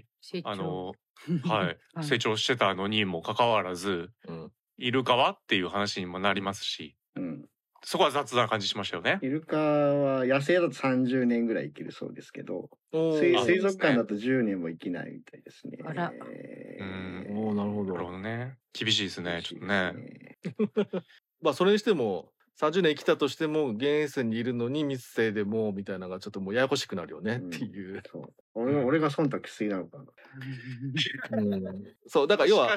成長してたのにもかかわらず、イルカはっていう話にもなりますし、そこは雑な感じしましたよね。 イルカは野生だと30年ぐらい生きるそうですけど、水族館だと10年も生きないみたいですね。 なるほどね。厳しいですね、ちょっとね。 それにしても30年生きたとしても現世にいるのに密生でもみたいなのがちょっともうややこしくなるよねっていう。 俺が忖度しすぎなのかな。 そうだから要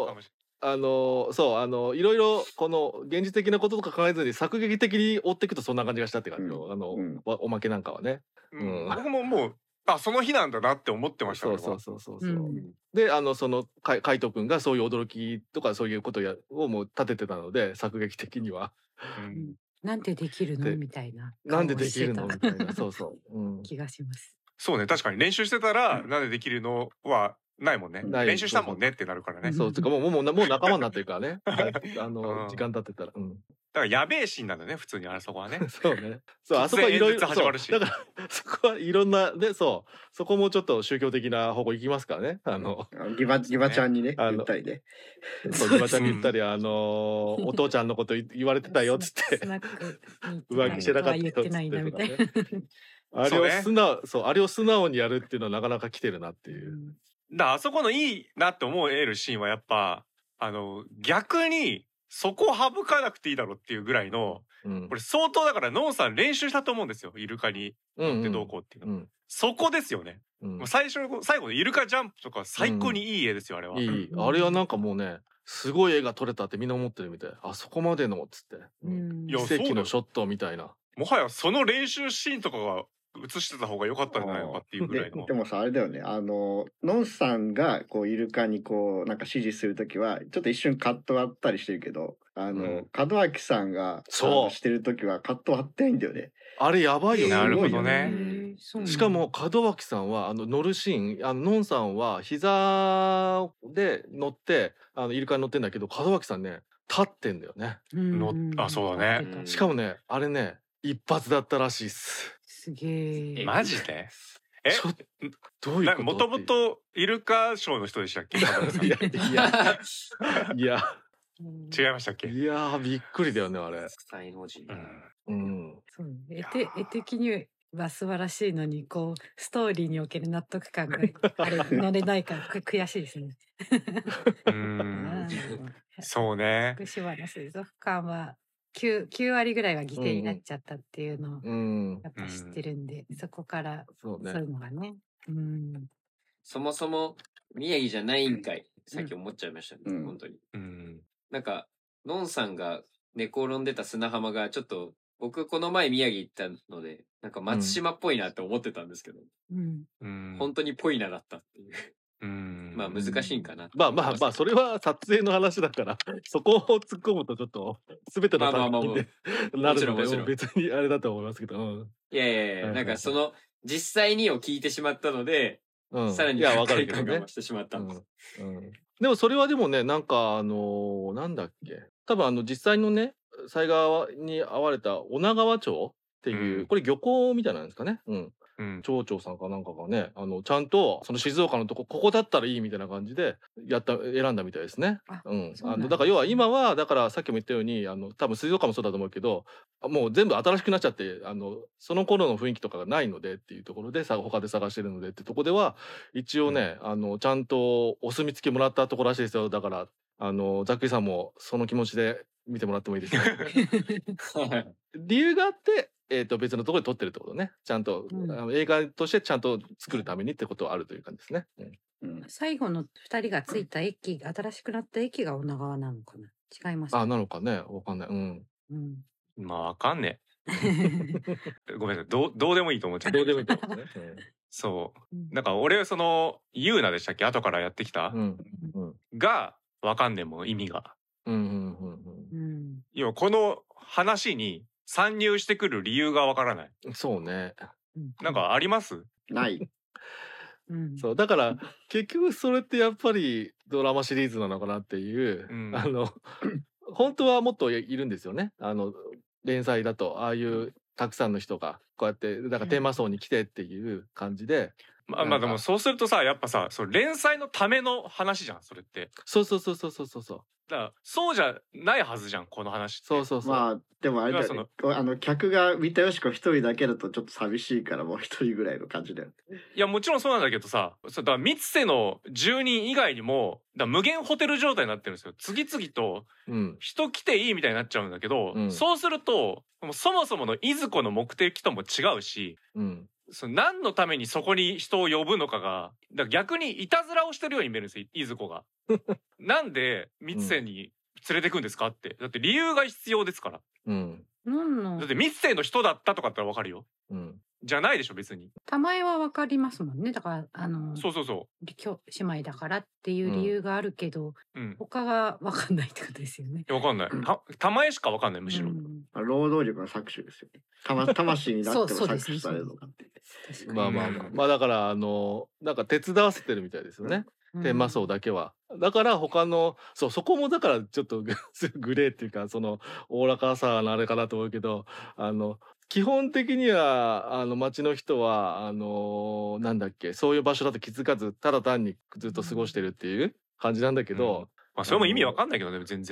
はいろいろこの現実的なこととか考えずに作劇的に追っていくとそんな感じがしたって感じよ。おまけなんかはね。 僕ももうその日なんだなって思ってました。 そうでその海斗くんがそういう驚きとかそういうことをもう立ててたので作劇的には。 なんでできるのみたいな。 なんでできるのみたいな。 気がします。 そうね、確かに練習してたらなんでできるのはないもんね。練習したもんねってなるからね。 そうつかもう仲間になってるからね。時間経ってたら。 だからやべえシーンなんだね普通にあそこはね。 そうね。あそこはいろいろ始まるし。だからそこはいろんなでそこもちょっと宗教的な方向行きますからね。 ギバちゃんにね言ったりね。 そうギバちゃんに言ったりお父ちゃんのこと言われてたよっつって浮気してなかったよっつってとかね。あれを素直にやるっていうのはなかなか来てるなっていう。 あそこのいいなって思えるシーンはやっぱ逆にそこを省かなくていいだろうっていうぐらいの、これ相当だからノンさん練習したと思うんですよ、イルカに乗ってどうこうっていうの、そこですよね、もう最後のイルカジャンプとか最高にいい絵ですよ、あれは。 あれはなんかもうねすごい絵が撮れたってみんな思ってるみたい。あそこまでのっつって、奇跡のショットみたいな。 もはやその練習シーンとかが映してた方が良かったんじゃないのかっていうぐらいの。 でもさあれだよね、ノンさんがこうイルカにこうなんか指示するときはちょっと一瞬カットあったりしてるけど、門脇さんがしてるときはカットあってないんだよね。 あれやばいよね。 なるほどね。 しかも門脇さんは乗るシーン、ノンさんは膝で乗ってイルカに乗ってんだけど、門脇さんね立ってんだよね。 あ、そうだね。 しかもねあれね一発だったらしいっす。 すげえ。 マジで？ どういうこと？ もともとイルカショーの人でしたっけ？いや違いましたっけ？ いやびっくりだよねあれ。 才能人。 そうね。絵的には素晴らしいのにこうストーリーにおける納得感があれ乗れないから悔しいですね。 そうね。 福島の水族館は9割ぐらいは犠牲になっちゃったっていうのをやっぱ知ってるんで、そこからそういうのがね。 そもそも宮城じゃないんかい、さっき思っちゃいましたね、本当に。なんかのんさんが寝転んでた砂浜がちょっと僕この前宮城行ったのでなんか松島っぽいなって思ってたんですけど、本当にぽいなだったっていう。まあ難しいんかな。 まあそれは撮影の話だからそこを突っ込むとちょっと全ての作品でなるので別にあれだと思いますけど。 いやなんかその実際にを聞いてしまったので、さらに分かるけどねしてしまったんです。 でもそれはでもねなんかなんだっけ、多分実際のね災害に遭われた女川町っていう、これ漁港みたいなんですかね。町長さんかなんかがねちゃんとその静岡のとここだったらいいみたいな感じで選んだみたいですね。だから要は今はだからさっきも言ったように多分水族館もそうだと思うけどもう全部新しくなっちゃってその頃の雰囲気とかがないのでっていうところで他で探してるのでってとこでは一応ねちゃんとお墨付きもらったところらしいですよ。だからざっくりさんもその気持ちで見てもらってもいいですね。理由があって別のところで撮ってるってことね。ちゃんと、映画としてちゃんと作るためにってことはあるという感じですね。 最後の2人がついた駅、新しくなった駅が女川なのかな。違いますか？ なのかね。わかんない。 まあわかんねえ。ごめんなさい。どうでもいいと思っちゃう。 どうでもいいと思うね。 そう。なんか俺ユーナでしたっけ？後からやってきたがわかんねえもん意味が。要はこの話に参入してくる理由がわからない。 そうね。 なんかあります？ ない。 そうだから結局それってやっぱりドラマシリーズなのかなっていう、本当はもっといるんですよね。連載だとああいうたくさんの人がこうやってだからテーマ層に来てっていう感じで。 まあでもそうするとさやっぱさ連載のための話じゃんそれって。 そう。 だからそうじゃないはずじゃんこの話って。 そう。まあでもあれだよね。客が三田佳子一人だけだとちょっと寂しいからもう一人ぐらいの感じだよ。 いやもちろんそうなんだけどさ、だから三瀬の住人以外にも無限ホテル状態になってるんですよ。次々と人来ていいみたいになっちゃうんだけど、そうするとそもそものいずこの目的とも違うし。何のためにそこに人を呼ぶのかが逆にいたずらをしてるように見えるんですよいずこが。なんで三瀬に連れてくんですかって。だって理由が必要ですから。だって三瀬の人だったとかって分かるよ。じゃないでしょ別に。 玉江は分かりますもんね。だからそう姉妹だからっていう理由があるけど、他が分かんないってことですよね。 分かんない。玉江しか分かんないむしろ。 労働力の搾取ですよね。魂になっても搾取されるのかって。 まあだからなんか手伝わせてるみたいですよね。天満荘だけは。だから他のそこもだからちょっとグレーっていうかおおらかさのあれかなと思うけど基本的には町の人はなんだっけそういう場所だと気づかずただ単にずっと過ごしてるっていう感じなんだけど、 それも意味わかんないけどね全然。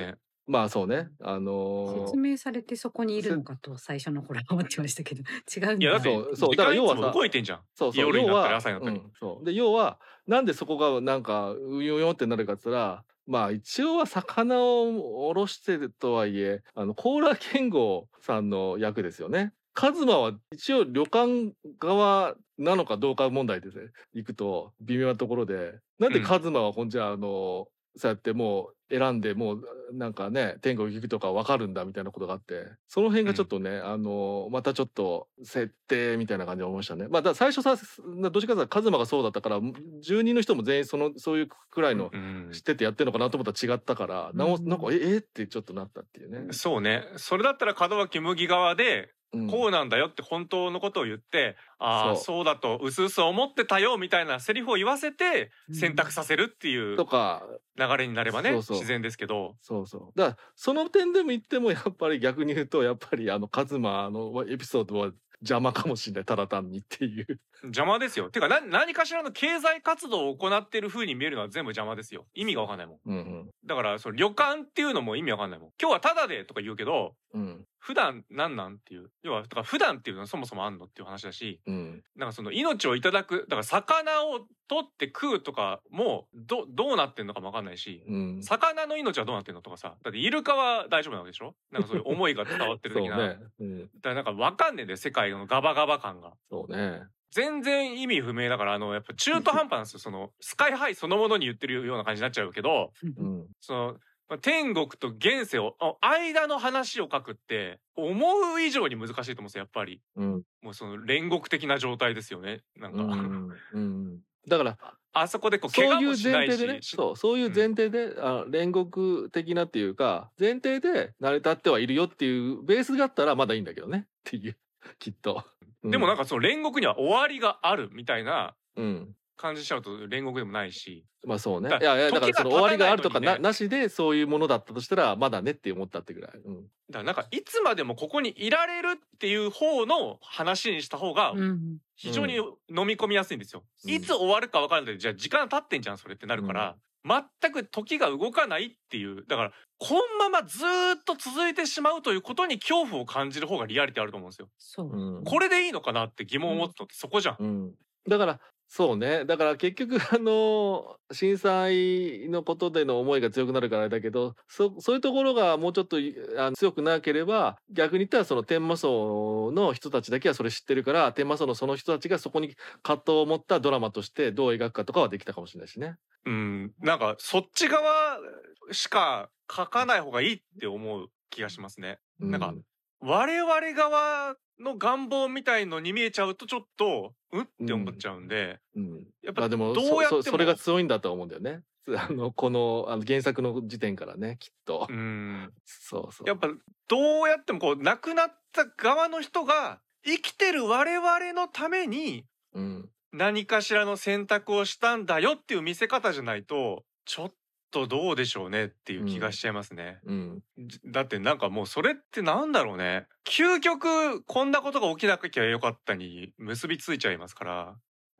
まあそうね。 説明されてそこにいるのかと最初の頃は思ってましたけど、違うんだ。 いやだってそうだから要はさ動いてんじゃん。 そう夜になったり朝になったり。 そうで要はなんでそこがなんかうよよってなるかっつったら、まあ一応は魚をおろしてるとはいえ、高良健吾さんの役ですよね。カズマは一応旅館側なのかどうか問題ですね。行くと微妙なところで、なんでカズマはほんじゃそうやってもう選んでもうなんかね天国行くとか分かるんだみたいなことがあって、その辺がちょっとね、またちょっと設定みたいな感じで思いましたね。まあだ最初さどっちかというとカズマがそうだったから住人の人も全員そういうくらいの知っててやってるのかなと思ったら違ったから、なんかってちょっとなったっていうね。 そうね。それだったら門脇麦側でこうなんだよって本当のことを言って、ああそうだとうすうす思ってたよみたいなセリフを言わせて選択させるっていうとか流れになればね、自然ですけど。 だからその点でも言ってもやっぱり逆に言うとやっぱりカズマのエピソードは邪魔かもしれない、ただ単にっていう邪魔ですよ。てか何かしらの経済活動を行ってる風に見えるのは全部邪魔ですよ。意味が分かんないもん。だからその旅館っていうのも意味分かんないもん。今日はタダでとか言うけど、普段なんなんっていう、要はだから普段っていうのはそもそもあんのっていう話だし、なんかその命をいただく、だから魚を取って食うとかもどうなってんのかも分かんないし、魚の命はどうなってんのとかさ、だってイルカは大丈夫なわけでしょ。なんかそういう思いが伝わってる的な。だからなんか分かんねえんだよ、世界のガバガバ感が。 そうね。 全然意味不明だから、やっぱ中途半端なんですよ。そのスカイハイそのものに言ってるような感じになっちゃうけど、その天国と現世を間の話を書くって思う以上に難しいと思うんですよ、やっぱり。もうその煉獄的な状態ですよね、なんか。 だからあそこで怪我もしないし、 そういう前提で煉獄的なっていうか前提で成り立ってはいるよっていうベースがあったらまだいいんだけどねっていうきっと。 でもなんかその煉獄には終わりがあるみたいな感じしちゃうと煉獄でもないし。 まあそうね。いやだからその終わりがあるとかなしでそういうものだったとしたらまだねって思ったってぐらい。だからなんかいつまでもここにいられるっていう方の話にした方が非常に飲み込みやすいんですよ。いつ終わるか分からないで、じゃあ時間経ってんじゃんそれってなるから、全く時が動かないっていう。だからこのままずっと続いてしまうということに恐怖を感じる方がリアリティあると思うんですよ。これでいいのかなって疑問を持つのってそこじゃん。 だからそうね。だから結局震災のことでの思いが強くなるからだけど、そういうところがもうちょっと強くなければ、逆に言ったらその天満荘の人たちだけはそれ知ってるから、天満荘のその人たちがそこに葛藤を持ったドラマとしてどう描くかとかはできたかもしれないしね。 なんかそっち側しか書かない方がいいって思う気がしますね。なんか我々側の願望みたいのに見えちゃうとちょっとって思っちゃうんで、 やっぱでもどうやってもそれが強いんだと思うんだよね。この原作の時点からね、きっと。 やっぱどうやってもこう亡くなった側の人が生きてる我々のために何かしらの選択をしたんだよっていう見せ方じゃないとちょっとどうでしょうねっていう気がしちゃいますね。だってなんかもうそれってなんだろうね。究極こんなことが起きなきゃよかったに結びついちゃいますから。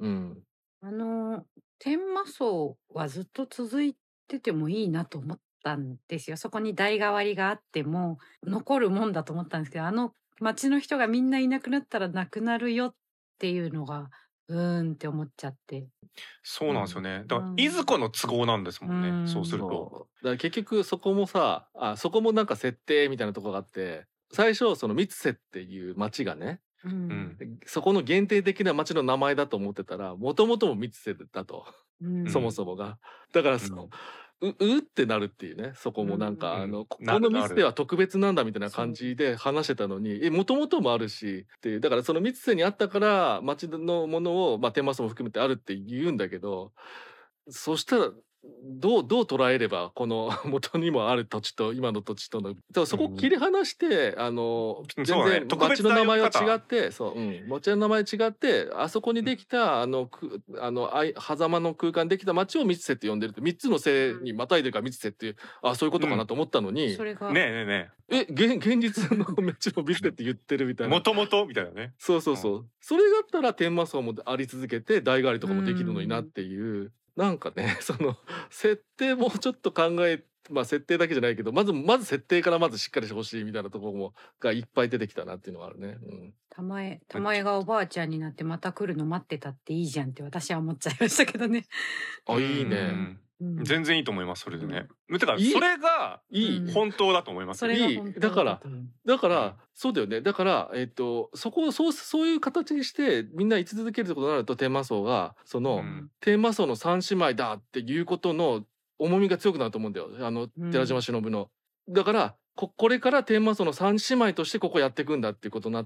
天満荘はずっと続いててもいいなと思ったんですよ。そこに代替わりがあっても残るもんだと思ったんですけど、町の人がみんないなくなったらなくなるよっていうのがって思っちゃって。 そうなんですよね。だからいずこの都合なんですもんね。そうすると。 だから結局そこもさ、そこもなんか設定みたいなところがあって、最初その三瀬っていう町がね、そこの限定的な町の名前だと思ってたら、もともとも三瀬だと、そもそもが。だからってなるっていうね。そこもなんかここの三瀬は特別なんだみたいな感じで話してたのに、もともともあるしっていう。だからその三瀬にあったから町のものを天満荘も含めてあるって言うんだけど、そしたらどう捉えればこの元にもある土地と今の土地との、だからそこを切り離して全然町の名前は違って、町の名前違って、あそこにできた狭間の空間できた町を三瀬って呼んでるって、3つの姓にまたいでるから三瀬っていう、そういうことかなと思ったのに、 それがねえ現実の町を三瀬って言ってるみたいな、 もともとみたいなね。 そう、それだったら天満荘もあり続けて代替わりとかもできるのになっていう。なんかね、その設定もちょっと考えまあ設定だけじゃないけどまず設定からまずしっかりしてほしいみたいなところもがいっぱい出てきたなっていうのがあるね。 玉江がおばあちゃんになってまた来るの待ってたっていいじゃんって私は思っちゃいましたけどね。 あ、いいね。 全然いいと思いますそれでね。てかそれが本当だと思います。 いい。だからそうだよね。だからそういう形にしてみんな居続けることになるとテーマ層がそのテーマ層の三姉妹だっていうことの重みが強くなると思うんだよ。寺島しのぶの。だからこれからテーマ層の三姉妹としてここやっていくんだっていうことになって。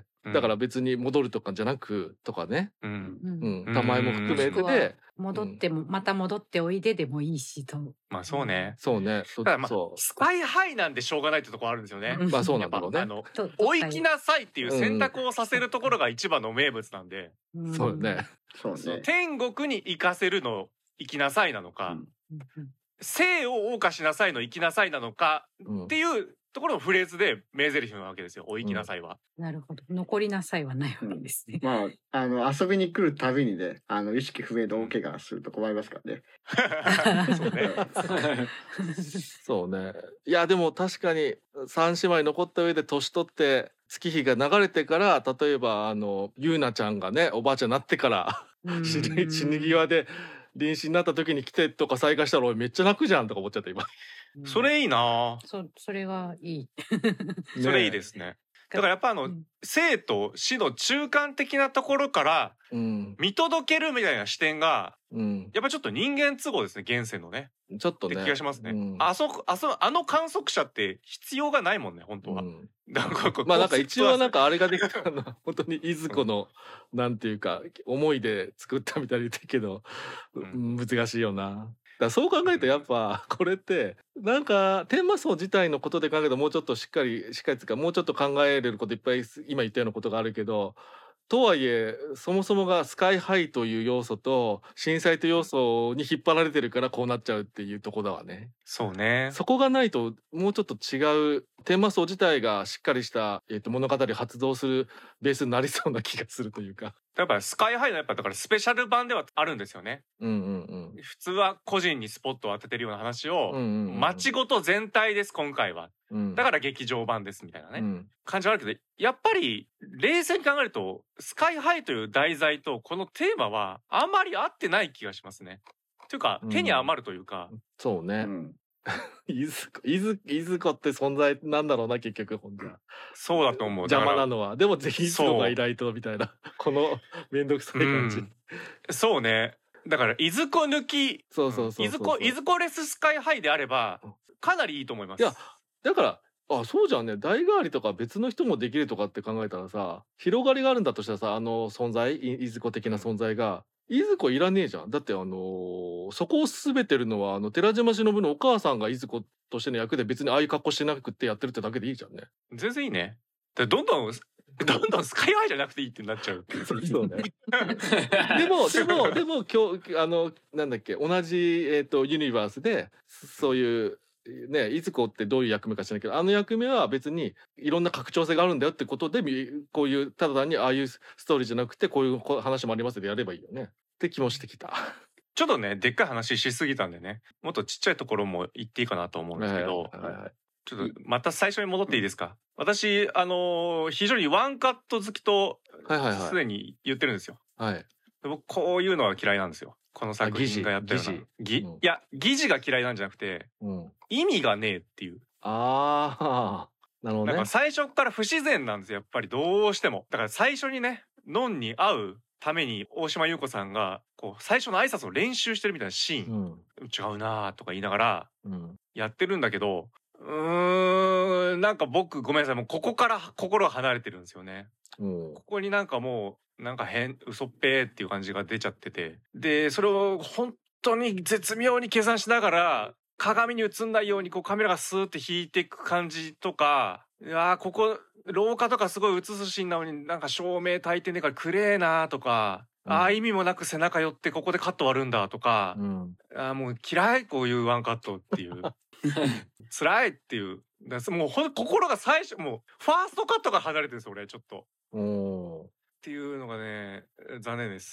だから別に戻るとかじゃなくとかね。玉江も含めてで。 戻ってもまた戻っておいででもいいしと。 まあそうね。 そうね。 だからまあスカイハイなんでしょうがないってところあるんですよね。 まあそうなんだろうね。 追いきなさいっていう選択をさせるところが一番の名物なんで。 そうね。 天国に行かせるの行きなさいなのか、生を謳歌しなさいの行きなさいなのかっていうところのフレーズで名台詞なわけですよ。お行きなさいは。 なるほど。残りなさいはないわけですね。 まあ遊びに来るたびにね意識不明で大怪我すると困りますからね。 そうね。 そうね。いやでも確かに三姉妹残った上で年取って月日が流れてから例えばゆうなちゃんがねおばあちゃんになってから死に際で臨死になった時に来てとか再会したら俺めっちゃ泣くじゃんとか思っちゃった今。 それいいな。 それがいい。 それいいですね。だからやっぱ生と死の中間的なところから見届けるみたいな視点がやっぱちょっと人間都合ですね現世のね。 ちょっとね。 って気がしますね。あの観測者って必要がないもんね本当は。 まあなんか一応なんかあれができたの本当にいずこのなんていうか思いで作ったみたいに言ってるけど難しいよな。そう考えるとやっぱこれってなんか天魔荘自体のことで考えるともうちょっとしっかりつかもうちょっと考えれることいっぱい今言ったようなことがあるけどとはいえそもそもがスカイハイという要素と震災という要素に引っ張られてるからこうなっちゃうっていうとこだわね。 そうね。 そこがないともうちょっと違う天魔荘自体がしっかりした物語を発動するベースになりそうな気がするというか。 やっぱスカイハイのやっぱだからスペシャル版ではあるんですよね。普通は個人にスポットを当ててるような話を街ごと全体です今回は。だから劇場版ですみたいなね、感じはあるけどやっぱり冷静に考えるとスカイハイという題材とこのテーマはあんまり合ってない気がしますね。というか手に余るというか。 そうね。いずこって存在なんだろうな結局本当は。 そうだと思う。 邪魔なのはでもぜひいつのがいないとみたいなこのめんどくさい感じ。 そうね。だからいずこ抜きいずこレススカイハイであればかなりいいと思います。 いやだからそうじゃんね代替わりとか別の人もできるとかって考えたらさ広がりがあるんだとしたらさ存在いずこ的な存在がいずこいらねえじゃん。だってそこを進めてるのは寺島しのぶのお母さんがいずことしての役で別にああいう格好してなくてやってるってだけでいいじゃんね。 全然いいね。どんどんスカイハイじゃなくていいってなっちゃう。 そうね。でも今日なんだっけ同じユニバースでそういうねいずこってどういう役目か知らないけど役目は別にいろんな拡張性があるんだよってことでこういうただ単にああいうストーリーじゃなくてこういう話もありますでやればいいよねって気もしてきた。 ちょっとねでっかい話しすぎたんでねもっとちっちゃいところも言っていいかなと思うんですけど。ちょっとまた最初に戻っていいですか。私非常にワンカット好きとすでに言ってるんですよ。僕こういうのは嫌いなんですよ。この作品がやったような。いや疑似が嫌いなんじゃなくて意味がねえっていう。 なるほどね。 なんか最初から不自然なんですよやっぱりどうしても。だから最初にねノンに会うために大島優子さんがこう最初の挨拶を練習してるみたいなシーン、違うなとか言いながらやってるんだけど。なんか僕ごめんなさいもうここから心が離れてるんですよね。ここになんかもうなんか嘘っぺーっていう感じが出ちゃっててでそれを本当に絶妙に計算しながら鏡に映んないようにこうカメラがスーって引いていく感じとかここ廊下とかすごい映すシーンなのになんか照明焚いてねえから暗えなとか意味もなく背中寄ってここでカット割るんだとかもう嫌いこういうワンカットっていう。辛いっていうもう心が最初もうファーストカットが離れてるんですよ俺ちょっとっていうのがね残念です。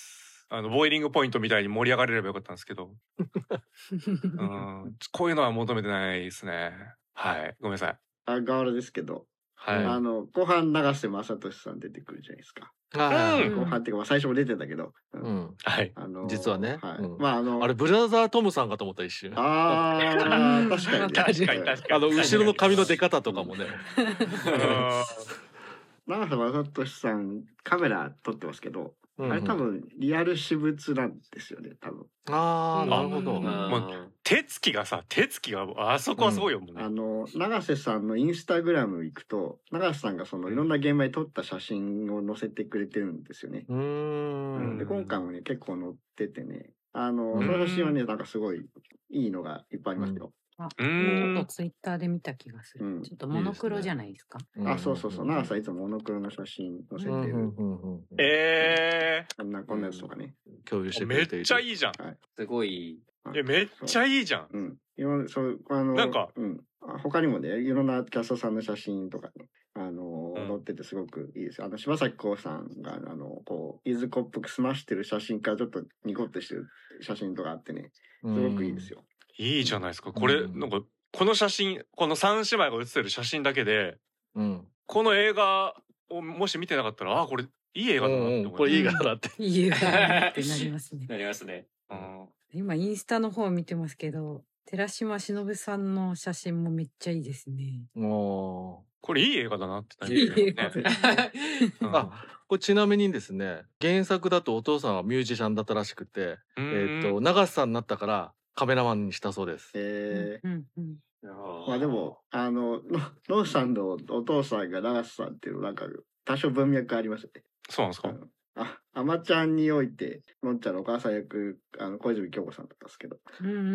ボイリングポイントみたいに盛り上がれればよかったんですけど、こういうのは求めてないですね。はい、ごめんなさい。 あ、ガールですけど、 はい、 後半永瀬正敏さん出てくるじゃないですか。後半っていうか、最初も出てたけど、 はい、実はね、 あれブラザートムさんかと思った一瞬。 確かに確かに後ろの髪の出方とかもね。 永瀬正敏さんカメラ撮ってますけど、あれ多分リアル私物なんですよね、多分。 なるほど。 手つきがあそこはすごいよもんね。 永瀬さんのインスタグラム行くと、永瀬さんがいろんな現場に撮った写真を載せてくれてるんですよね。で今回もね結構載っててね、その写真はねなんかすごいいいのがいっぱいありますよ。 ツイッターで見た気がする。ちょっとモノクロじゃないですか。 そう。長さんいつもモノクロの写真載せてる。こんなやつとかね。 共有してくめれてっちゃいいじゃん。 すごい。 めっちゃいいじゃん。 なんか他にもねいろんなキャストさんの写真とかね載っててすごくいいですよ。柴咲コウさんがこうゆずこっぽく済ましてる写真からちょっとニコッとしてる写真とかあってねすごくいいですよ。 いいじゃないですか。これなんかこの写真、この3姉妹が写ってる写真だけで、この映画をもし見てなかったら、これいい映画だなって思います。 これいい映画だなって。 いい映画だなってなりますね。 なりますね。 今インスタの方を見てますけど、寺島しのぶさんの写真もめっちゃいいですね。 これいい映画だなってなりますね。 これちなみにですね、原作だとお父さんはミュージシャンだったらしくて、永瀬さんになったからカメラマンにしたそうです。 まあでもノンさんのお父さんが永瀬さんっていうなんか多少文脈ありますね。 そうなんですか。 あまちゃんにおいてのんちゃんのお母さん役小泉京子さんだったんですけど。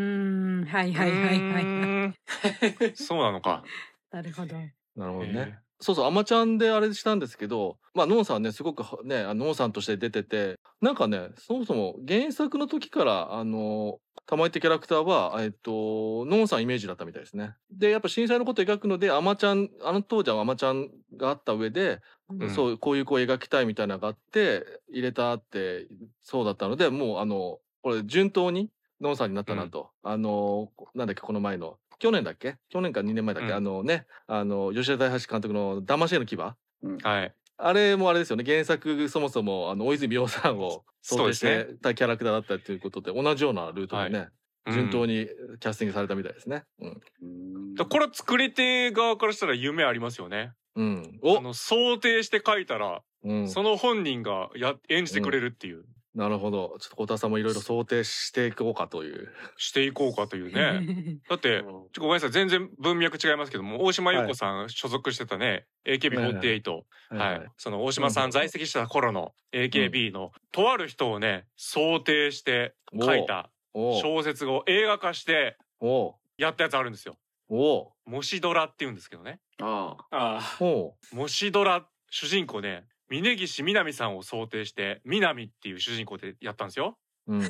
そうなのか。 なるほど。 なるほどね。そうあまちゃんであれしたんですけど、のんさんねすごくねのんさんとして出てて、なんかねそもそも原作の時から玉井ってキャラクターはのんさんイメージだったみたいですね。でやっぱ震災のことを描くのであまちゃん当時はあまちゃんがあった上で、こういう子を描きたいみたいなのがあって入れたってそうだったので、もうこれ順当にのんさんになったなと、なんだっけこの前の。去年か2年前だっけ、吉田大橋監督の騙し絵の牙、あれもあれですよね、原作そもそも大泉洋さんを想定してたキャラクターだったということで同じようなルートでね、順当にキャスティングされたみたいですね。 これ作り手側からしたら夢ありますよね。想定して書いたら、その本人が演じてくれるっていう。 なるほど。ちょっと小田さんもいろいろ想定していこうかという。 ね。だってごめんなさい、全然文脈違いますけども、大島優子さん所属してたね AKB48、その大島さん在籍した頃の AKB のとある人をね想定して書いた小説を映画化してやったやつあるんですよ。もしドラって言うんですけどね。もしドラ主人公ね、峯岸みなみさんを想定してみなみっていう主人公でやったんですよ。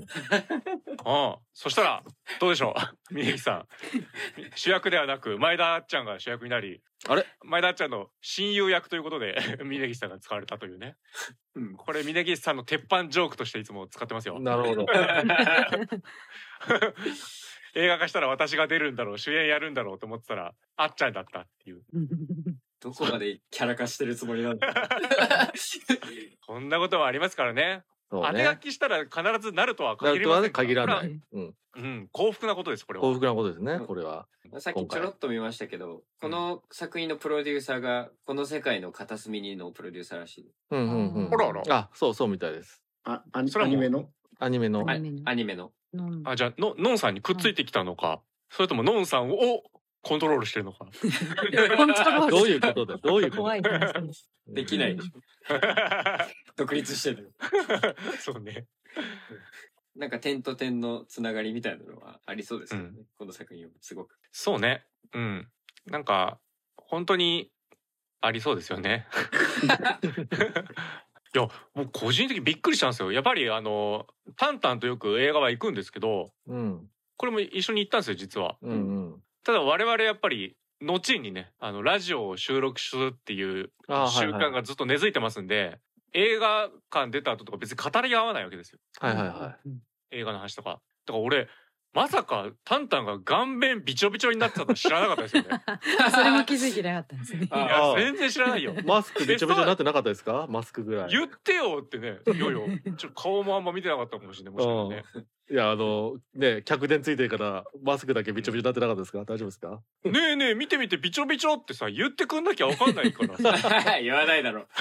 そしたらどうでしょう峯岸さん主役ではなく前田あっちゃんが主役になり、前田あっちゃんの親友役ということで峯岸さんが使われたというね。これ峯岸さんの鉄板ジョークとしていつも使ってますよ。 なるほど。 映画化したら私が出るんだろう、主演やるんだろうと思ってたらあっちゃんだったっていう。 どこまでキャラ化してるつもりなんだ。 こんなこともありますからね。当て書きしたら必ずなるとは限りません。 限らない。 幸福なことですこれは。 幸福なことですねこれは。 さっきちょろっと見ましたけど、この作品のプロデューサーがこの世界の片隅にのプロデューサーらしい。 そうみたいです。 アニメの。 アニメの。 じゃあのんさんにくっついてきたのか、それとものんさんをコントロールしてるのか。 どういうことだ。 怖い話です。 できないでしょ。独立してる。 そうね。 なんか点と点のつながりみたいなのはありそうですよね。この作品はすごく。 そうね。なんか本当にありそうですよね。いやもう個人的にびっくりしたんですよ。やっぱりタンタンとよく映画は行くんですけど、これも一緒に行ったんですよ実は。ただ我々やっぱり後にねラジオを収録するっていう習慣がずっと根付いてますんで、 映画館出た後とか別に語り合わないわけですよ。 はいはいはい。 映画の話とか。だから俺まさかタンタンが顔面びちょびちょになってたの知らなかったですよね。 それも気づいてなかったんですね。 いや全然知らないよ。 マスクびちょびちょになってなかったですか？マスクぐらい。 言ってよってね。いやいや、顔もあんま見てなかったかもしれない。もしかしてね。 いやね、客電ついてるからマスクだけびちょびちょになってなかったですか？大丈夫ですか？ ねえねえ見てみてびちょびちょってさ言ってくんなきゃわかんないからさ。言わないだろ。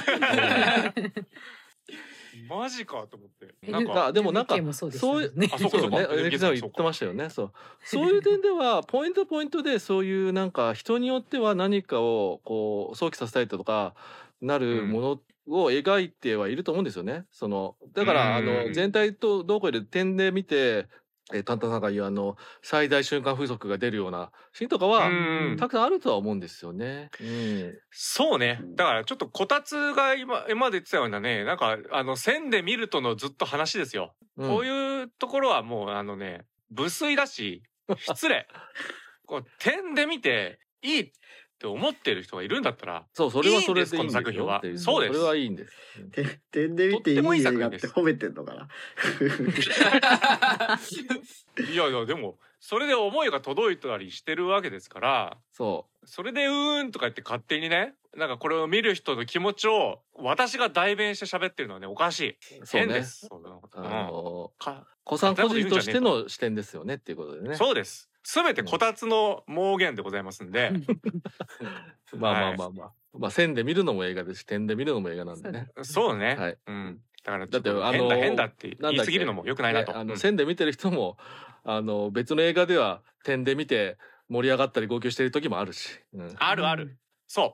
マジかと思って。 なんかでもなんかそういうあそうねエキさん言ってましたよね。そういう点ではポイントでそういうなんか人によっては何かをこう想起させたいとかなるものを描いてはいると思うんですよね。だから全体とどこいる点で見てタンタンさんが言う最大瞬間風速が出るようなシーンとかはたくさんあるとは思うんですよね。 そうね。だからちょっとこたつが今まで言ってたようなね、なんか線で見るとのずっと話ですよ。こういうところはもう無粋だし失礼。こう点で見ていいって思ってる人がいるんだったら、 それはそれでいいんですよ。 この作品はそうです。 それはいいんです。 点で見ていい映画って褒めてんのかな。 いやいやでもそれで思いが届いたりしてるわけですから、それでとか言って勝手にね、なんかこれを見る人の気持ちを私が代弁して喋ってるのはねおかしい。変です。 子さん個人としての視点ですよねっていうことでね。 そうです。すべてこたつの妄言でございますんで。 まあ線で見るのも映画ですし点で見るのも映画なんでね。 そうね。はい。だからだって変だって言い過ぎるのも良くないなと。 線で見てる人も別の映画では点で見て盛り上がったり号泣してる時もあるし。 あるある。そう。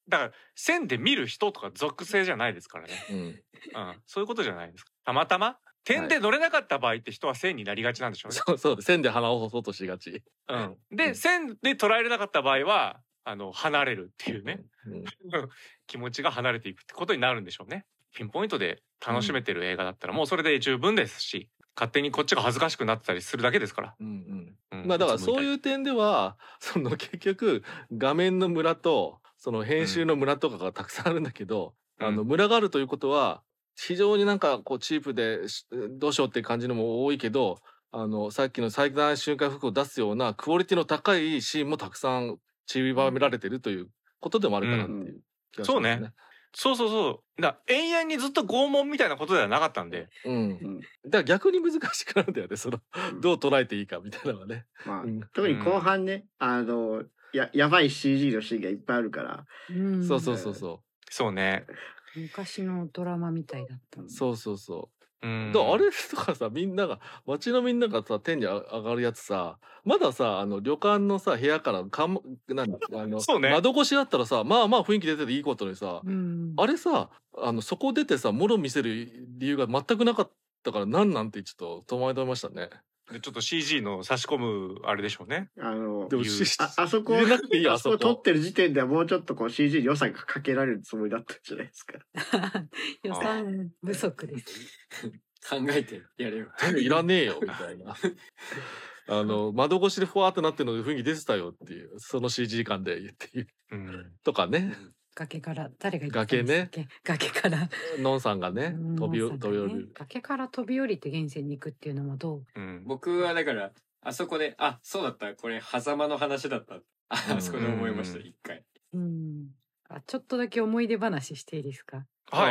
だから線で見る人とか属性じゃないですからね。そういうことじゃないですか。たまたま点で乗れなかった場合って人は線になりがちなんでしょうね。 そう線で鼻を細そうとしがち。 で線で捉えれなかった場合は離れるっていうね、気持ちが離れていくってことになるんでしょうね。ピンポイントで楽しめてる映画だったらもうそれで十分ですし、勝手にこっちが恥ずかしくなってたりするだけですから。 まあだからそういう点では結局画面のムラと編集のムラとかがたくさんあるんだけど、ムラがあるということは非常になんかこうチープでどうしようっていう感じのも多いけど、さっきの最大瞬間風速を出すようなクオリティの高いシーンもたくさん散りばめられてるということでもあるかなっていう気がしますね。 そうね。そう永遠にずっと拷問みたいなことではなかったんで。 だから逆に難しくなるんだよね。どう捉えていいかみたいなのはね。 特に後半ね、やばい CG のシーンがいっぱいあるから。 そうね。 昔のドラマみたいだった。 あれとかさ、街のみんながさ天に上がるやつさ、まださ旅館のさ部屋から窓越しだったらさ、まあ雰囲気出てていいことにさ、あれさそこ出てさもろ見せる理由が全くなかったからなんてちょっと戸惑いましたね。 でちょっと CG の差し込むあれでしょうね。 でもあそこ撮ってる時点ではもうちょっとこう CG 予算がかけられるつもりだったんじゃないですか。 予算不足です。 考えてやれよ。 いらねえよみたいな。窓越しでふわーってなってるので雰囲気出てたよっていう、その CG 感で言っていうとかね。 崖から誰が言ったんですっけ？崖からのんさんがね飛び降りる。 崖から飛び降りて源泉に行くっていうのはどう？ 僕はだからあそこでそうだった、これ狭間の話だった。あそこで思いました一回。 ちょっとだけ思い出話していいですか？ はい。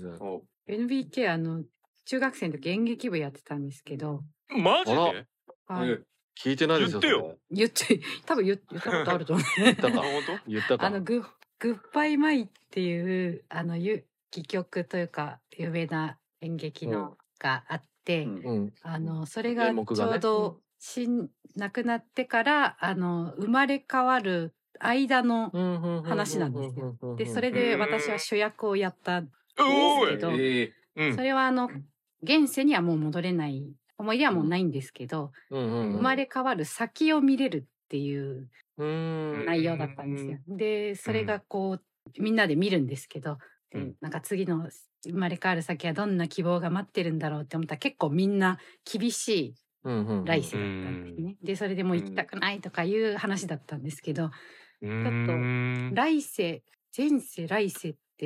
NBK 中学生の時演劇部やってたんですけど。 マジで？ 聞いてないですよ。 言って、多分言ったことあると思う。 言ったか。 グッバイマイっていう戯曲というか有名な演劇のがあって、それがちょうど亡くなってから生まれ変わる間の話なんですよ。でそれで私は主役をやったんですけど、それは現世にはもう戻れない思い出はもうないんですけど、生まれ変わる先を見れるっていう内容だったんですよ。でそれがこうみんなで見るんですけど、なんか次の生まれ変わる先はどんな希望が待ってるんだろうって思ったら結構みんな厳しい来世だったんですね。でそれでもう行きたくないとかいう話だったんですけど、ちょっと来世前世来世って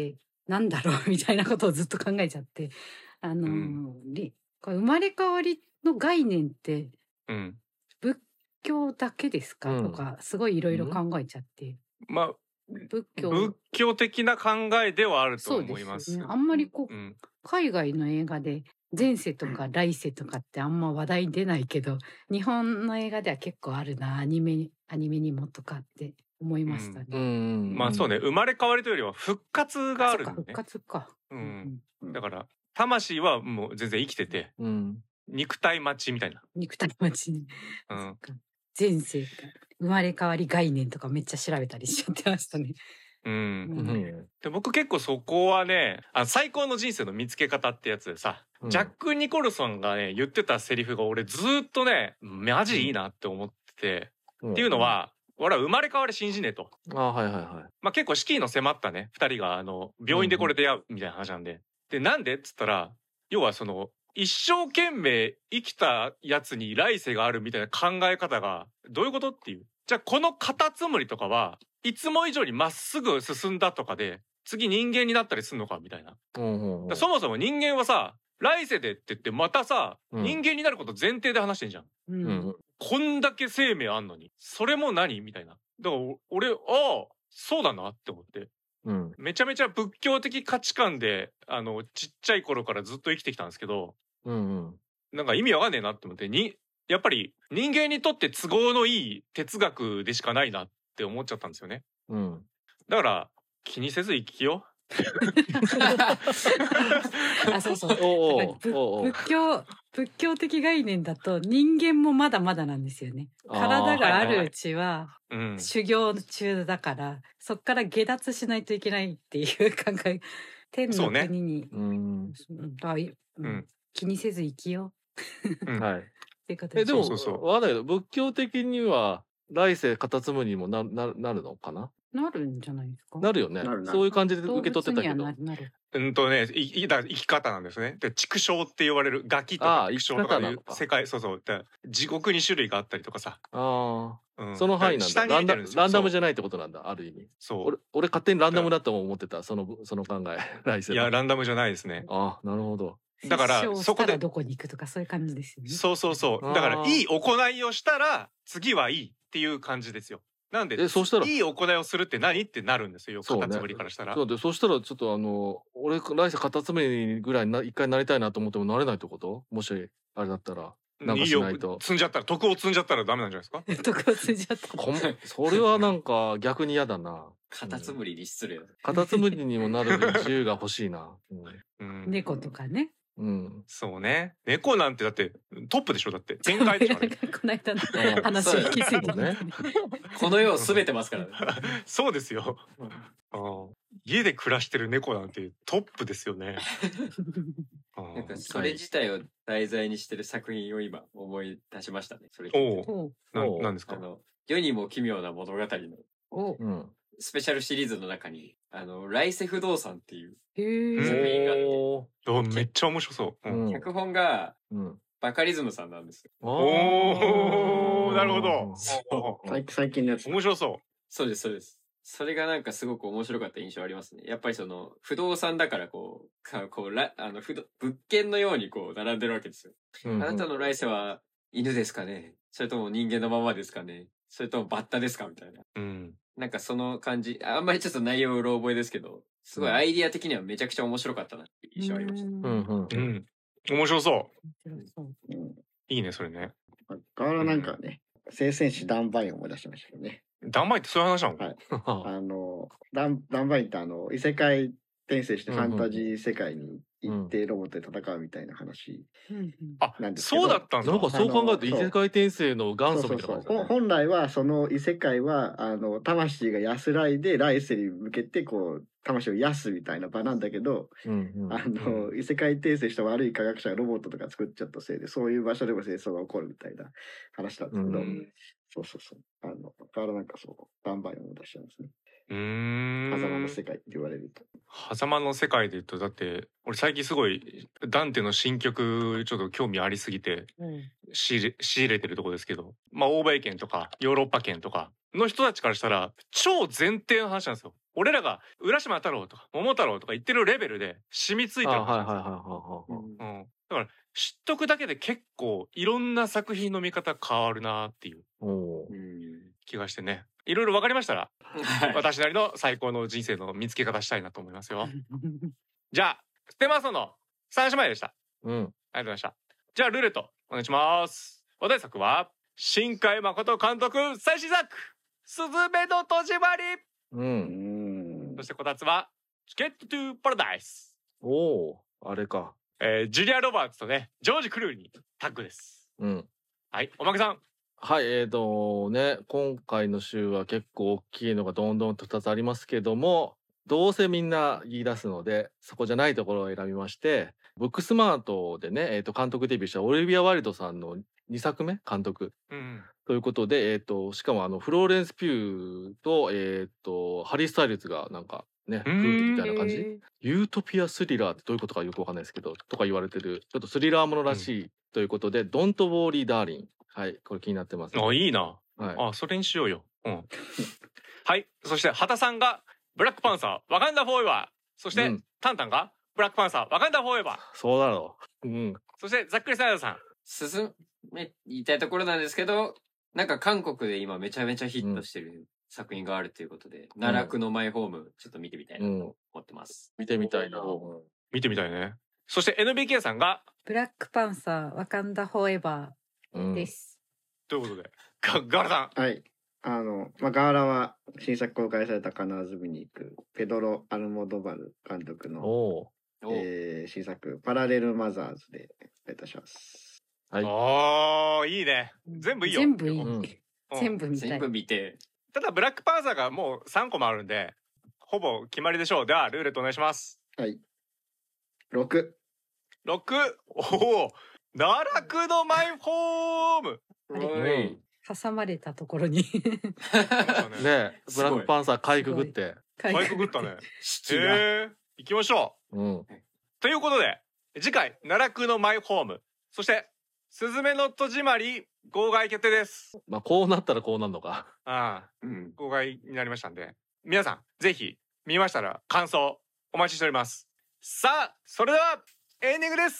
なんだろうみたいなことをずっと考えちゃって、これ生まれ変わりの概念って、仏教だけですか、とかすごいいろいろ考えちゃって。 まあ仏教的な考えではあると思います。 あんまりこう、海外の映画で前世とか来世とかってあんま話題出ないけど、日本の映画では結構あるな、アニメにもとかって思いましたね。 まあそうね、生まれ変わりというよりは復活があるんだね。 復活か。 だから魂はもう全然生きてて、肉体待ちみたいな。 肉体待ちね。前世生まれ変わり概念とかめっちゃ調べたりしちゃってましたね。 で僕結構そこはね、最高の人生の見つけ方ってやつでさ、ジャック・ニコルソンがね言ってたセリフが俺ずっとねマジいいなって思ってて、っていうのは俺は生まれ変わり信じねえと。まあ結構敷居の迫ったね2人が病院でこれ出会うみたいな話なんで、でなんでっつったら、要はその一生懸命生きたやつに来世があるみたいな考え方がどういうことっていう。じゃあこのカタツムリとかはいつも以上にまっすぐ進んだとかで次人間になったりするのかみたいな。そもそも人間はさ、来世でって言ってまたさ、人間になること前提で話してんじゃん。こんだけ生命あんのにそれも何みたいな。だから俺そうだなって思って、めちゃめちゃ仏教的価値観でちっちゃい頃からずっと生きてきたんですけど、なんか意味わかんねえなって思って、やっぱり人間にとって都合のいい哲学でしかないなって思っちゃったんですよね。だから気にせず生きよう。 仏教的概念だと人間もまだまだなんですよね。体があるうちは修行中だから、そっから下脱しないといけないっていう考え。天の国に、気にせず生きよう。 でもわかんないけど、仏教的には来世カタツムリにもなるのかな。 なるんじゃないですか。 なるよね。そういう感じで受け取ってたけど。 生き方なんですね。で、畜生って言われるガキとか畜生とかいう世界、地獄に種類があったりとかさ。 その範囲なんだ。ランダムじゃないってことなんだ、ある意味。俺勝手にランダムだと思ってた、その考え。来世。 いや、ランダムじゃないですね。 なるほど。 だからそこでどこに行くとかそういう感じですよね。 だからいい行いをしたら次はいいっていう感じですよ。なんでそうしたらいい行いをするって何ってなるんですよ、カタツムリからしたら。 そしたらちょっと俺来世カタツムリぐらい一回なりたいなと思ってもなれないってこと？もしあれだったら。なんかしないと。 積んじゃったら、徳を積んじゃったらダメなんじゃないですか？徳を積んじゃった。 それはなんか逆に嫌だな。 カタツムリに失礼。 カタツムリにもなる自由が欲しいな。 猫とかね。 そうね。猫なんてだってトップでしょ。だって天界でしょ。この間の話を聞きすぎたね。 この世を全てますからね。 そうですよ。家で暮らしてる猫なんてトップですよね。 なんかそれ自体を題材にしてる作品を今思い出しましたね。それ。 なんですか。 世にも奇妙な物語のスペシャルシリーズの中に来世不動産っていう作品があって、 めっちゃ面白そう。 脚本がバカリズムさんなんですよ。 なるほど。 最近のやつ。 面白そう。 そうですそうです。それがなんかすごく面白かった印象ありますね。やっぱりその不動産だから物件のように並んでるわけですよ。あなたの来世は犬ですかね？それとも人間のままですかね？それともバッタですか？みたいな。なんかその感じ、あんまりちょっと内容うろ覚えですけど、すごいアイディア的にはめちゃくちゃ面白かったなって印象ありました。 面白そう。いいね、それね。 だからなんかね、聖戦士ダンバインを思い出しましたけどね。 ダンバインってそういう話なの？ はい。ダンバインって異世界転生してファンタジー世界に行ってロボットで戦うみたいな話なんですけど、 そうだったんだ。 なんかそう考えると異世界転生の元祖みたいな感じだね。 本来はその異世界は魂が安らいで来世に向けて魂を癒すみたいな場なんだけど、異世界転生した悪い科学者がロボットとか作っちゃったせいで、そういう場所でも戦争が起こるみたいな話なんですけど、だからなんかダンバインを出しちゃうんですね。狭間の世界って言われると。 狭間の世界で言うと、だって俺最近すごいダンテの新曲ちょっと興味ありすぎて仕入れてるとこですけど、欧米圏とかヨーロッパ圏とかの人たちからしたら超前提の話なんですよ。 俺らが浦島太郎とか桃太郎とか言ってるレベルで染みついてる。だから知っとくだけで結構いろんな作品の見方変わるなっていう気がしてね。いろいろ分かりましたら、私なりの最高の人生の見つけ方したいなと思いますよ。じゃあステマソの3姉妹でした。ありがとうございました。じゃあルーレットお願いします。話題作は新海誠監督最新作すずめの戸締まり。そしてこたつはチケットトゥーパラダイス。 あれか。 ジュリア・ロバーツとねジョージ・クルーニータッグです。はい、おまけさん。 はい、今回の週は結構大きいのがどんどんと2つありますけども、どうせみんな言い出すのでそこじゃないところを選びまして、ブックスマートでね、監督デビューしたオリビア・ワイルドさんの2作目監督、ということで、しかもフローレンス・ピューと、ハリー・スタイルズがなんかね、夫婦みたいな感じ。ユートピアスリラーってどういうことかよくわかんないですけどとか言われてるちょっとスリラーものらしいということで、ドント・ウォーリー・ダーリン。はい、これ気になってます、ね。 いいな。それにしようよ。はい、そして畑さんがブラックパンサーワカンダ・フォーエバー。そして、タンタンがブラックパンサーワカンダ・フォーエバー。 そうだろう。 そしてざっくりサイダーさん。 進め言いたいところなんですけど、なんか韓国で今めちゃめちゃヒットしてる作品があるということで、奈落のマイホームちょっと見てみたいなと思ってます。 見てみたいな。 見てみたいね。そして NBK さんがブラックパンサーワカンダ・フォーエバーです。 ということでガーラさん。 はい。ガーラは新作公開された必ず見に行くペドロ・アルモドバル監督の新作パラレルマザーズでお願いいたします。 はい。いいね。全部いいよ。 全部いい。全部見たい。 全部見て。 ただブラックパンサーがもう3個もあるんでほぼ決まりでしょう。ではルーレットお願いします。 はい。6。 おお。奈落のマイホーム。 挟まれたところにね、 ブラックパンサーかいくぐってかいくぐったね。行きましょう。ということで次回奈落のマイホーム、そしてすずめの戸締まり号外決定です。 こうなったらこうなるのか。 号外になりましたんで、皆さんぜひ見ましたら感想お待ちしております。さあそれではエンディングです。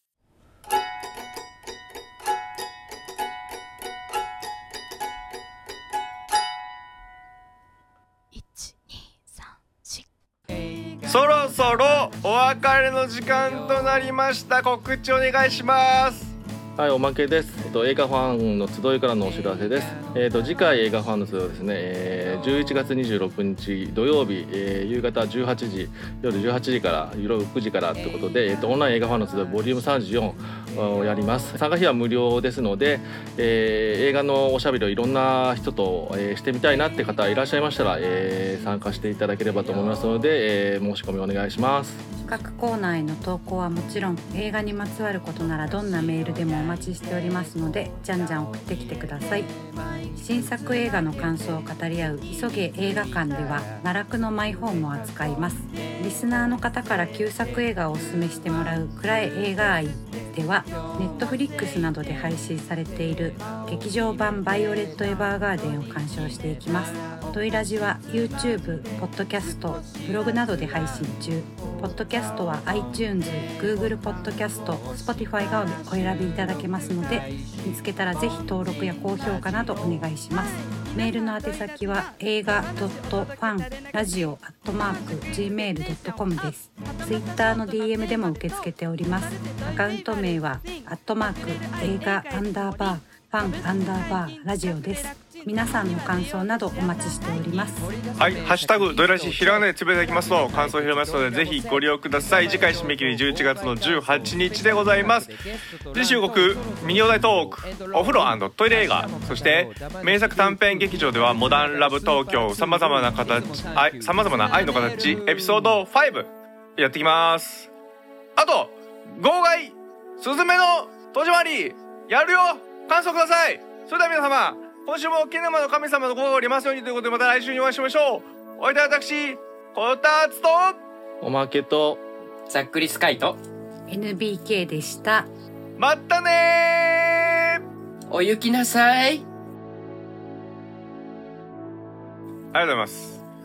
そろそろお別れの時間となりました。告知お願いします。 はい、おまけです。映画ファンの集いからのお知らせです。次回映画ファンの集いはですね、11月26日土曜日、夕方18時、夜18時から夜6時からということで、オンライン映画ファンの集いボリューム34をやります。参加費は無料ですので、映画のおしゃべりをいろんな人と、してみたいなって方いらっしゃいましたら、参加していただければと思いますので、申し込みお願いします。 各コーナーへの投稿はもちろん、映画にまつわることならどんなメールでもお待ちしておりますので、じゃんじゃん送ってきてください。新作映画の感想を語り合う急げ映画館では奈落のマイホームを扱います。リスナーの方から旧作映画をおすすめしてもらう暗い映画愛では、ネットフリックスなどで配信されている劇場版バイオレット・エヴァーガーデンを鑑賞していきます。トイラジは YouTube、ポッドキャスト、ブログなどで配信中。ポッドキャストは iTunes、Google ポッドキャスト、Spotify がお選びいただけますので、見つけたらぜひ登録や高評価などお願いします。メールの宛先は映画.fanradio@gmail.com です。Twitter の DM でも受け付けております。アカウント名は映画_ファン_ラジオです。皆さんの感想などお待ちしております。 はい、ハッシュタグドイラジひらがなでつぶやいていきますと感想を拾いますので、ぜひご利用ください。次回締め切り11月の18日でございます。次週告ミニお題トーク、お風呂&トイレ映画、そして名作短編劇場ではモダンラブ東京、さまざまな愛の形エピソード5やってきます。あと号外すずめの戸締まりやるよ、感想ください。それでは皆様、今週もキネマの神様のご加護ありますようにということで、また来週にお会いしましょう。お相手は私こたつとおまけとざっくりスカイと NBK でした。 またねー。 お行きなさい。 ありがとうございます。